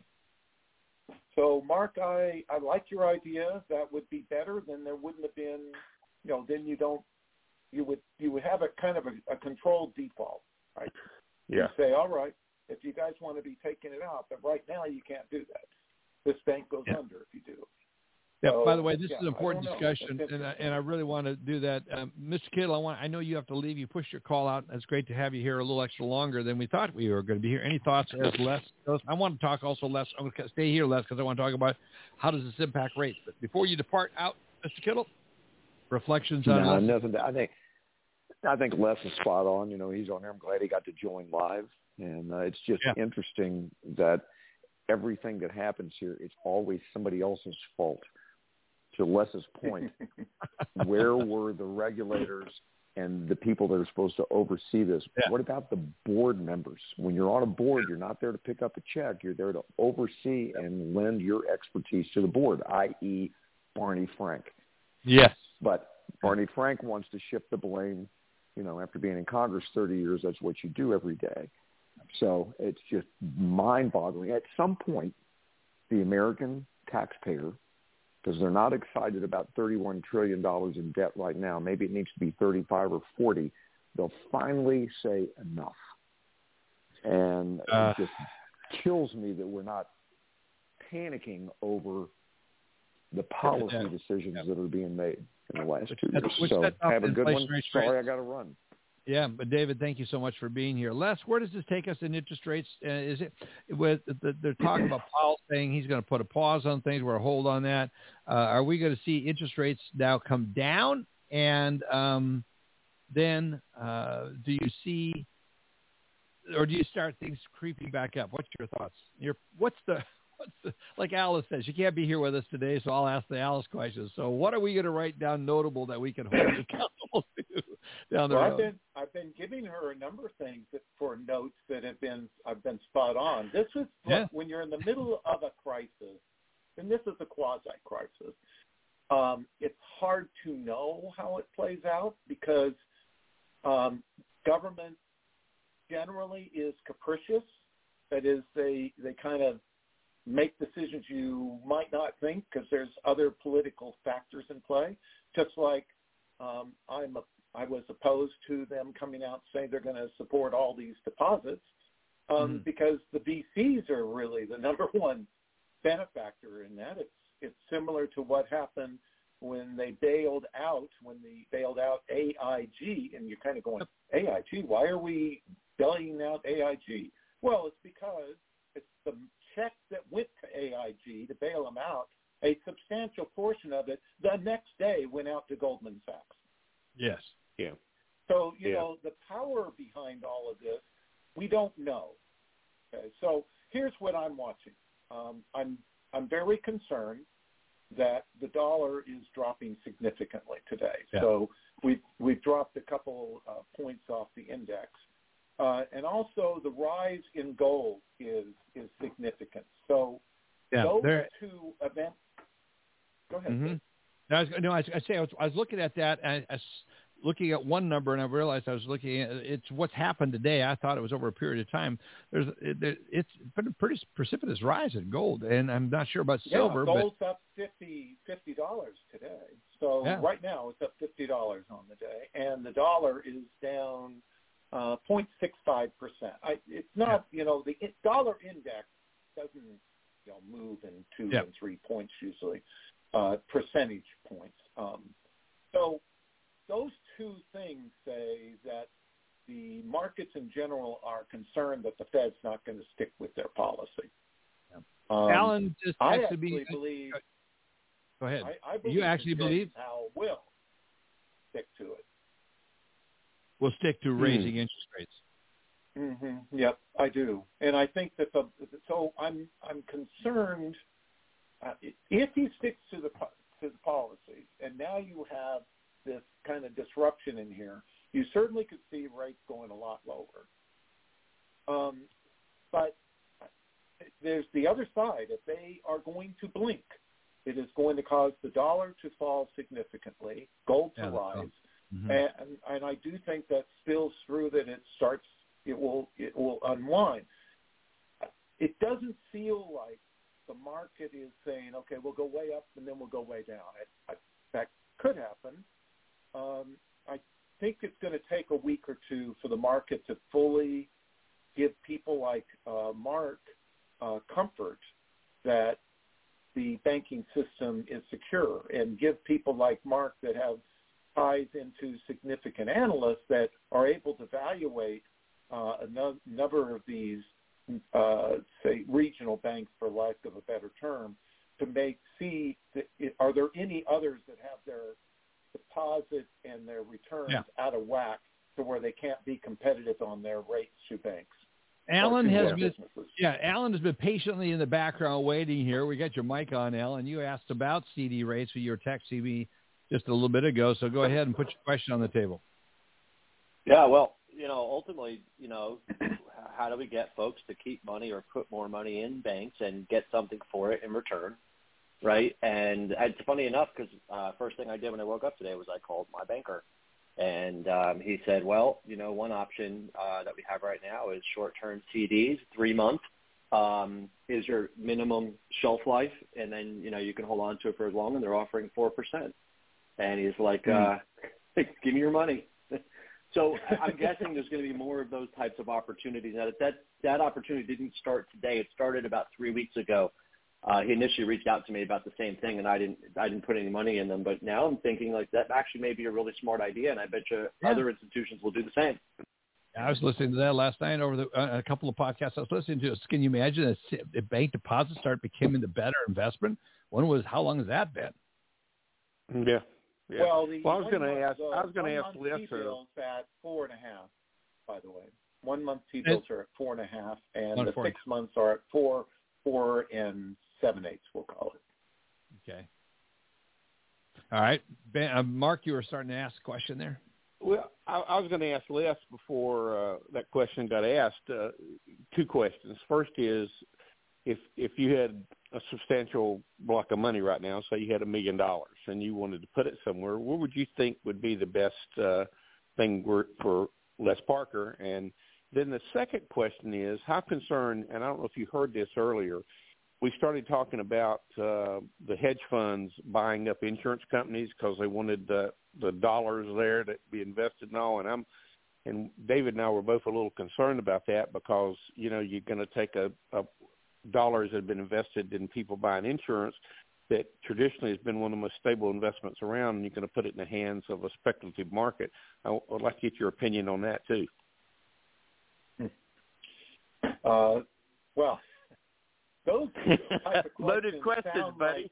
So, Mark, I like your idea. That would be better. Then there wouldn't have been, then you would have a kind of a controlled default, right? Yeah. You say, all right, if you guys want to be taking it out, but right now you can't do that. This bank goes under if you do. Yeah. So, by the way, this is an important discussion, and I really want to do that. Mr. Kittle, I know you have to leave. You pushed your call out. It's great to have you here a little extra longer than we thought we were going to be here. Any thoughts as Les goes? I want to talk also, Les. I'm going to stay here, Les, because I want to talk about how does this impact rates. But before you depart out, Mr. Kittle, reflections on nothing. I think Les is spot on. He's on there. I'm glad he got to join live, and it's just interesting that everything that happens here, it's always somebody else's fault. To Les's point, where were the regulators and the people that are supposed to oversee this? Yeah. What about the board members? When you're on a board, you're not there to pick up a check. You're there to oversee and lend your expertise to the board, i.e. Barney Frank. Yes. But Barney Frank wants to shift the blame. After being in Congress 30 years, that's what you do every day. So it's just mind-boggling. At some point, the American taxpayer because they're not excited about $31 trillion in debt right now. Maybe it needs to be 35 or 40. They'll finally say enough. And it just kills me that we're not panicking over the policy decisions that are being made in the last 2 years. So have a good one. Sorry, I got to run. Yeah, but David, thank you so much for being here. Les, where does this take us in interest rates? Is it with they're talking about Powell saying he's going to put a pause on things, or a hold on that? Are we going to see interest rates now come down? And then do you see, or do you start things creeping back up? What's your thoughts? What's the like Alice says, you can't be here with us today, so I'll ask the Alice questions. So what are we going to write down notable that we can hold accountable to down the road? I've been giving her a number of things for notes that I've been spot on. This is when you're in the middle of a crisis, and this is a quasi-crisis. It's hard to know how it plays out because government generally is capricious. That is, they kind of make decisions you might not think because there's other political factors in play. Just like I was opposed to them coming out saying they're going to support all these deposits because the VCs are really the number one benefactor in that. It's similar to what happened when they bailed out AIG, and you're kind of going, AIG? Why are we bailing out AIG? Well, it's because it's the check that went to AIG to bail them out, a substantial portion of it the next day went out to Goldman Sachs. Yes. Yeah. So, you know, the power behind all of this, we don't know. Okay. So here's what I'm watching. I'm very concerned that the dollar is dropping significantly today. Yeah. So we've dropped a couple points off the index. And also the rise in gold is significant. So those two events. Go ahead. Mm-hmm. I was looking at that. I was looking at one number, and I realized I was looking at it's what's happened today. I thought it was over a period of time. It's been a pretty precipitous rise in gold, and I'm not sure about silver. Gold's up $50 today. So right now it's up $50 on the day, and the dollar is down 0.65%. It's not, the dollar index doesn't, move in 2 and 3 points usually, percentage points. So those two things say that the markets in general are concerned that the Fed's not going to stick with their policy. Alan just has I to be. Believe. Go ahead. I believe you actually believe Powell will stick to it. Will stick to raising interest rates. Mm-hmm. Yep, I do, and I think that so I'm concerned if he sticks to the policies, and now you have this kind of disruption in here. You certainly could see rates going a lot lower, but there's the other side. If they are going to blink, it is going to cause the dollar to fall significantly, gold to rise. Mm-hmm. And I do think that spills through that it will unwind. It doesn't feel like the market is saying, okay, we'll go way up and then we'll go way down. That could happen. I think it's going to take a week or two for the market to fully give people like Mark comfort that the banking system is secure, and give people like Mark that have ties into significant analysts that are able to evaluate a number of these, say, regional banks, for lack of a better term, to see are there any others that have their deposits and their returns out of whack to where they can't be competitive on their rates to banks. Alan has been patiently in the background waiting here. We got your mic on, Alan. You asked about CD rates for your text CV just a little bit ago, so go ahead and put your question on the table. Yeah, well, ultimately, how do we get folks to keep money or put more money in banks and get something for it in return, right? And it's funny enough because first thing I did when I woke up today was I called my banker, and he said, well, one option that we have right now is short-term CDs, 3 months, is your minimum shelf life, and then you can hold on to it for as long, and they're offering 4%. And he's like, hey, give me your money. So I'm guessing there's going to be more of those types of opportunities. Now, that opportunity didn't start today. It started about 3 weeks ago. He initially reached out to me about the same thing, and I didn't put any money in them. But now I'm thinking like that actually may be a really smart idea, and I bet you other institutions will do the same. I was listening to that last night over a couple of podcasts I was listening to. Can you imagine a bank deposits start becoming the better investment? How long has that been? Yeah. Yeah. Well, I was going to ask Lisa. T-bills at 4.5, by the way. 1 month T-bills are at 4.5, and the 6 months are at 4 and 7/8, we'll call it. Okay. All right. Mark, you were starting to ask a question there. Well, I was going to ask Les before that question got asked. 2 questions. First is, if you had a substantial block of money right now, say you had $1 million and you wanted to put it somewhere, where would you think would be the best thing for Les Parker? And then the second question is, how concerned, and I don't know if you heard this earlier, we started talking about the hedge funds buying up insurance companies because they wanted the dollars there to be invested and all. And David and I were both a little concerned about that because, you're going to take a dollars that have been invested in people buying insurance that traditionally has been one of the most stable investments around, and you're going to put it in the hands of a speculative market. I would like to get your opinion on that too. Well, those type of loaded questions, buddy.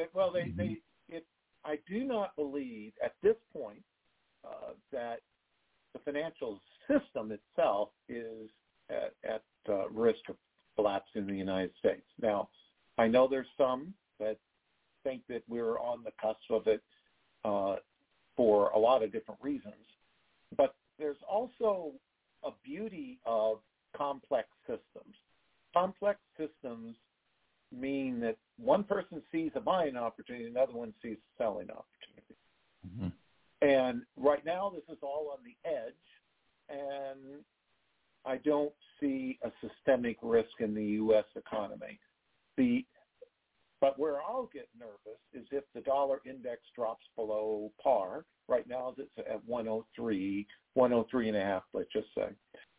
I do not believe at this point that the financial system itself is at risk of collapse in the United States. Now, I know there's some that think that we're on the cusp of it for a lot of different reasons, but there's also a beauty of complex systems. Complex systems mean that one person sees a buying opportunity, another one sees a selling opportunity. Mm-hmm. And right now, this is all on the edge, and I don't see a systemic risk in the U.S. economy. But where I'll get nervous is if the dollar index drops below par. Right now, it's at 103, 103.5, let's just say.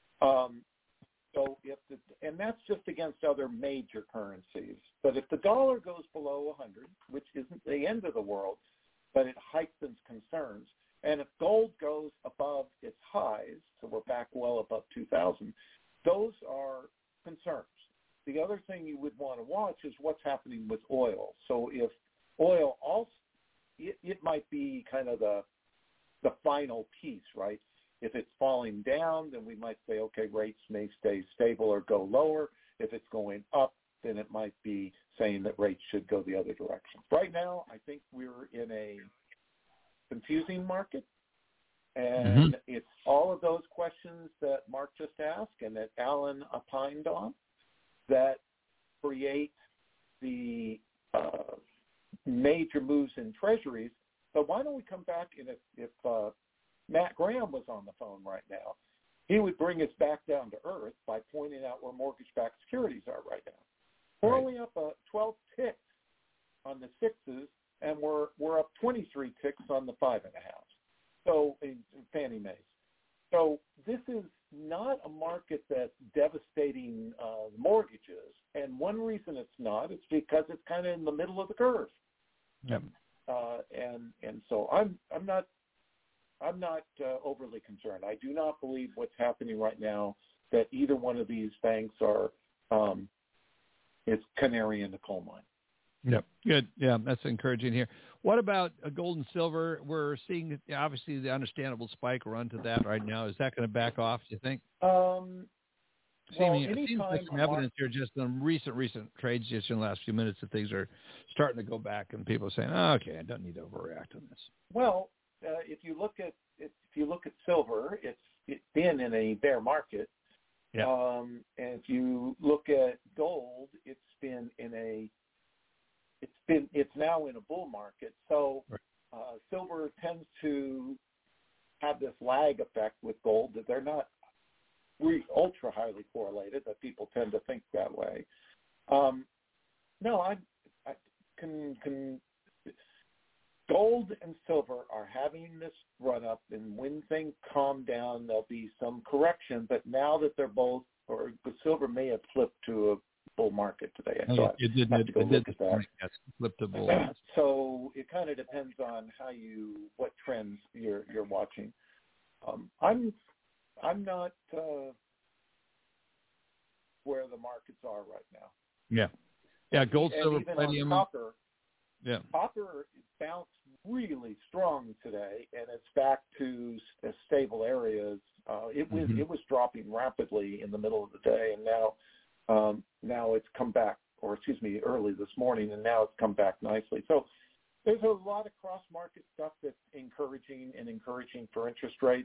And that's just against other major currencies. But if the dollar goes below 100, which isn't the end of the world, but it heightens concerns, and if gold goes above its highs, so we're back well above 2,000, those are concerns. The other thing you would want to watch is what's happening with oil. So if oil also, it might be kind of the final piece, right? If it's falling down, then we might say, okay, rates may stay stable or go lower. If it's going up, then it might be saying that rates should go the other direction. Right now, I think we're in a confusing market, and it's all of those questions that Mark just asked and that Alan opined on that create the major moves in treasuries. But why don't we come back, and if Matt Graham was on the phone right now, he would bring us back down to earth by pointing out where mortgage-backed securities are right now. We're only up 12 ticks on the 6s, and we're up 23 ticks on the 5.5. So in Fannie Mae's. So this is not a market that's devastating mortgages, and one reason it's not is because it's kind of in the middle of the curve. Yep. And so I'm not overly concerned. I do not believe what's happening right now that either one of these banks are it's canary in the coal mine. Yep. Good. Yeah, that's encouraging here. What about gold and silver? We're seeing obviously the understandable spike run to that right now. Is that going to back off, do you think? It seems like some evidence here just on recent trades just in the last few minutes that things are starting to go back and people are saying, oh, okay, I don't need to overreact on this. Well, if you look at silver, it's been in a bear market. Yeah. And if you look at gold, it's now in a bull market. So silver tends to have this lag effect with gold that they're ultra highly correlated, but people tend to think that way. Gold and silver are having this run up, and when things calm down, there'll be some correction. But now that they're both, or the silver may have flipped to a bull market today. So it did. It did. Yes, flipped to bull. So it kind of depends on what trends you're watching. I'm not where the markets are right now. Yeah. Gold, and silver, even palladium. Copper. Yeah. Copper bounced really strong today, and it's back to stable areas. It was dropping rapidly in the middle of the day, and now it's come back, early this morning, and now it's come back nicely. So there's a lot of cross-market stuff that's encouraging for interest rates.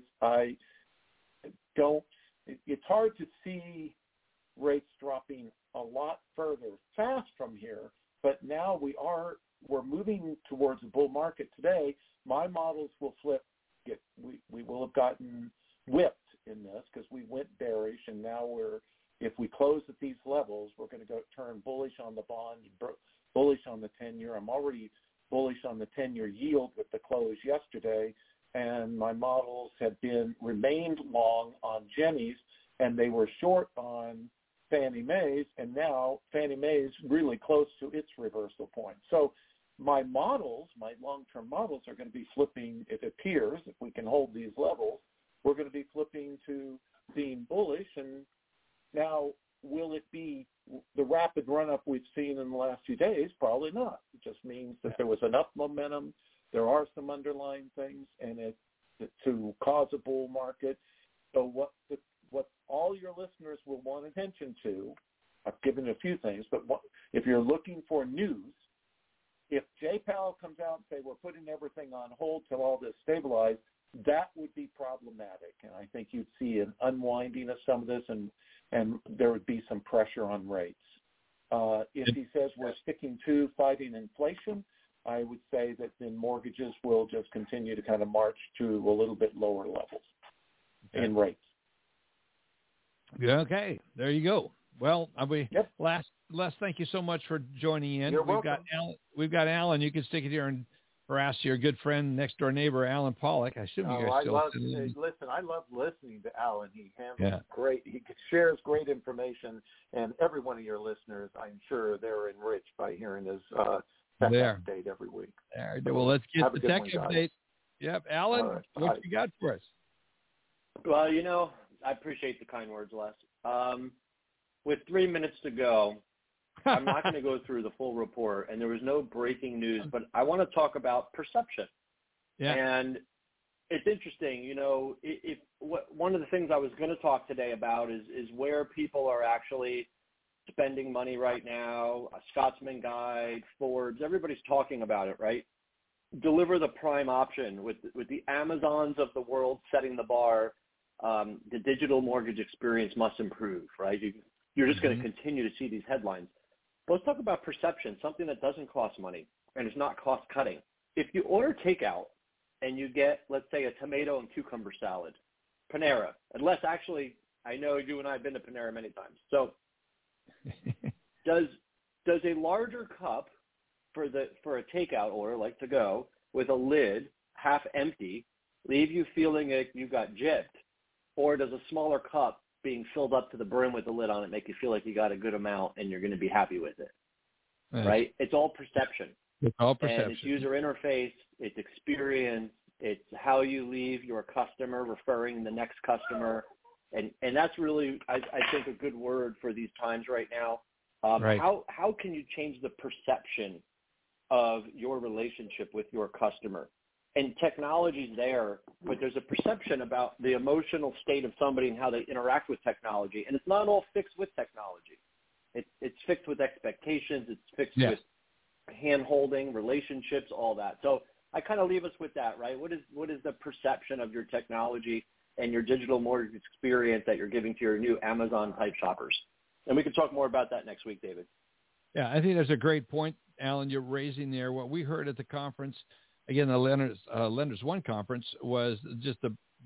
It's hard to see rates dropping a lot further fast from here, but now we're moving towards a bull market today. My models will flip. We will have gotten whipped in this because we went bearish, and now if we close at these levels, we're going to turn bullish on the bond, bullish on the 10-year. I'm already bullish on the 10-year yield with the close yesterday, and my models have remained long on Jennies, and they were short on Fannie Mae's, and now Fannie Mae's really close to its reversal point. So my long-term models are going to be flipping, it appears, if we can hold these levels, we're going to be flipping to being bullish. And now, will it be the rapid run-up we've seen in the last few days? Probably not. It just means that there was enough momentum, there are some underlying things, and to cause a bull market. So what all your listeners will want attention to, I've given a few things, but if you're looking for news, if Jay Powell comes out and say we're putting everything on hold till all this stabilizes, that would be problematic. And I think you'd see an unwinding of some of this, and there would be some pressure on rates. If he says we're sticking to fighting inflation, I would say that then mortgages will just continue to kind of march to a little bit lower levels in rates. Yeah, okay. There you go. Well, Les, thank you so much for joining in. You're welcome. We've got Alan. You can stick it here and harass your good friend, next door neighbor, Alan Pollock. I assume you guys still listen. I love listening to Alan. He handles great. He shares great information, and every one of your listeners, I'm sure, they're enriched by hearing his tech update every week. Well, let's get the tech update. Yep, Alan, right. what you got for us? Well, I appreciate the kind words, Les. With 3 minutes to go, I'm not going to go through the full report, and there was no breaking news, but I want to talk about perception. Yeah. And it's interesting, one of the things I was going to talk today about is where people are actually spending money right now. A Scotsman Guide, Forbes, everybody's talking about it, right? Deliver the prime option with the Amazons of the world setting the bar. The digital mortgage experience must improve, right? You're just going to continue to see these headlines. But let's talk about perception, something that doesn't cost money and is not cost cutting. If you order takeout and you get, let's say, a tomato and cucumber salad, Panera, unless actually, I know you and I have been to Panera many times. So does a larger cup for a takeout order, like to go, with a lid half empty, leave you feeling like you got jibbed? Or does a smaller cup being filled up to the brim with the lid on it make you feel like you got a good amount and you're going to be happy with it? Right? It's all perception. It's all perception. And it's user interface, it's experience, it's how you leave your customer referring the next customer. And that's really, I think, a good word for these times right now. Right. How can you change the perception of your relationship with your customer? And technology's there, but there's a perception about the emotional state of somebody and how they interact with technology. And it's not all fixed with technology. It's fixed with expectations. It's fixed with hand-holding, relationships, all that. So I kind of leave us with that, right? What is the perception of your technology and your digital mortgage experience that you're giving to your new Amazon-type shoppers? And we can talk more about that next week, David. Yeah, I think that's a great point, Alan, you're raising there. What we heard at the conference, again, the Lenders One conference, was just the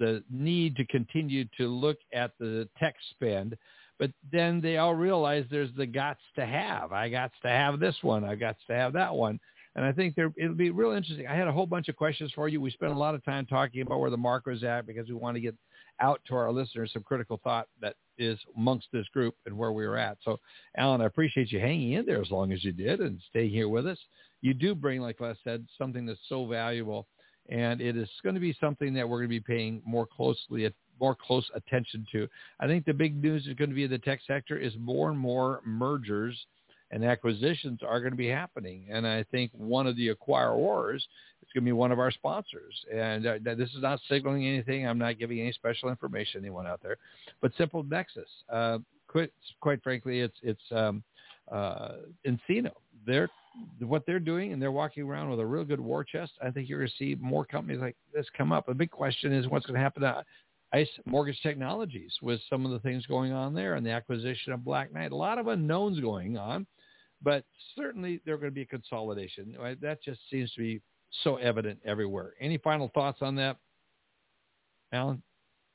the need to continue to look at the tech spend, but then they all realize there's the gots to have. I got to have this one. I got to have that one. And I think it'll be real interesting. I had a whole bunch of questions for you. We spent a lot of time talking about where the market is at because we want to get out to our listeners some critical thought that is amongst this group and where we were at. So, Alan, I appreciate you hanging in there as long as you did and staying here with us. You do bring, like Les said, something that's so valuable, and it is going to be something that we're going to be paying more close attention to. I think the big news is going to be in the tech sector is more and more mergers and acquisitions are going to be happening. And I think one of the acquirers is going to be one of our sponsors. And this is not signaling anything. I'm not giving any special information to anyone out there. But Simple Nexus, quite frankly, it's Encino. What they're doing, and they're walking around with a real good war chest. I think you're going to see more companies like this come up. The big question is what's going to happen to ICE Mortgage Technologies with some of the things going on there and the acquisition of Black Knight. A lot of unknowns going on, but certainly there's going to be a consolidation. That just seems to be so evident everywhere. Any final thoughts on that, Alan?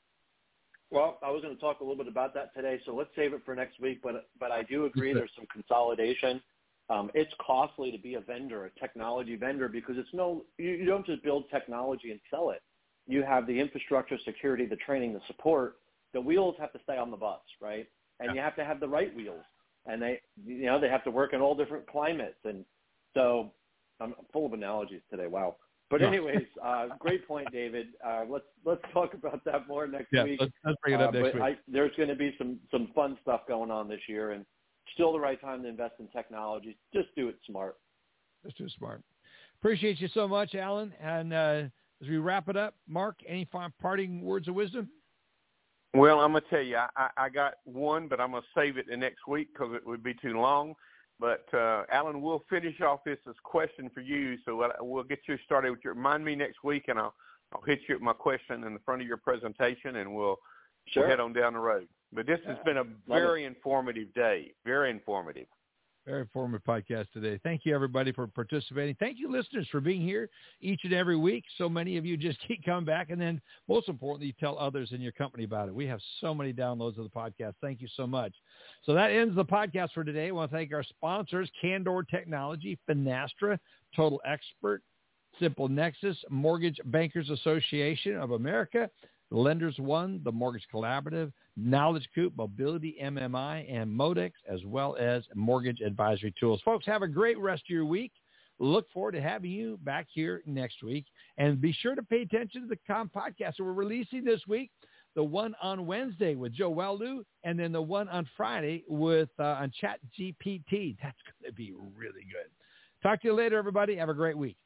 Well, I was going to talk a little bit about that today, so let's save it for next week. But I do agree there's some consolidation. It's costly to be a vendor, a technology vendor, because you don't just build technology and sell it. You have the infrastructure, security, the training, the support. The wheels have to stay on the bus, right? And you have to have the right wheels, and they have to work in all different climates. And so I'm full of analogies today. Wow. But anyways, great point, David. Let's talk about that more next week. Let's bring it up next week. There's going to be some fun stuff going on this year, and still the right time to invest in technology. Just do it smart. Just do it smart. Appreciate you so much, Alan. And as we wrap it up, Mark, any parting words of wisdom? Well, I'm going to tell you, I got one, but I'm going to save it the next week because it would be too long. But, Alan, we'll finish off this as question for you. So we'll get you started with remind me next week, and I'll hit you with my question in the front of your presentation, and we'll head on down the road. But this has been a very informative day, very informative. Very informative podcast today. Thank you, everybody, for participating. Thank you, listeners, for being here each and every week. So many of you just keep coming back. And then, most importantly, tell others in your company about it. We have so many downloads of the podcast. Thank you so much. So that ends the podcast for today. I want to thank our sponsors, Candor Technology, Finastra, Total Expert, Simple Nexus, Mortgage Bankers Association of America, Lenders One, the Mortgage Collaborative, Knowledge Coop, Mobility MMI, and Modex, as well as Mortgage Advisory Tools. Folks, have a great rest of your week. Look forward to having you back here next week. And be sure to pay attention to the podcast. So we're releasing this week the one on Wednesday with Joe Weldu, and then the one on Friday with on ChatGPT. That's going to be really good. Talk to you later, everybody. Have a great week.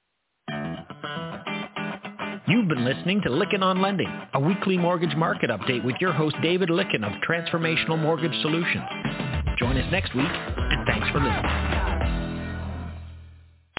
You've been listening to Lykken on Lending, a weekly mortgage market update with your host, David Lykken of Transformational Mortgage Solutions. Join us next week, and thanks for listening.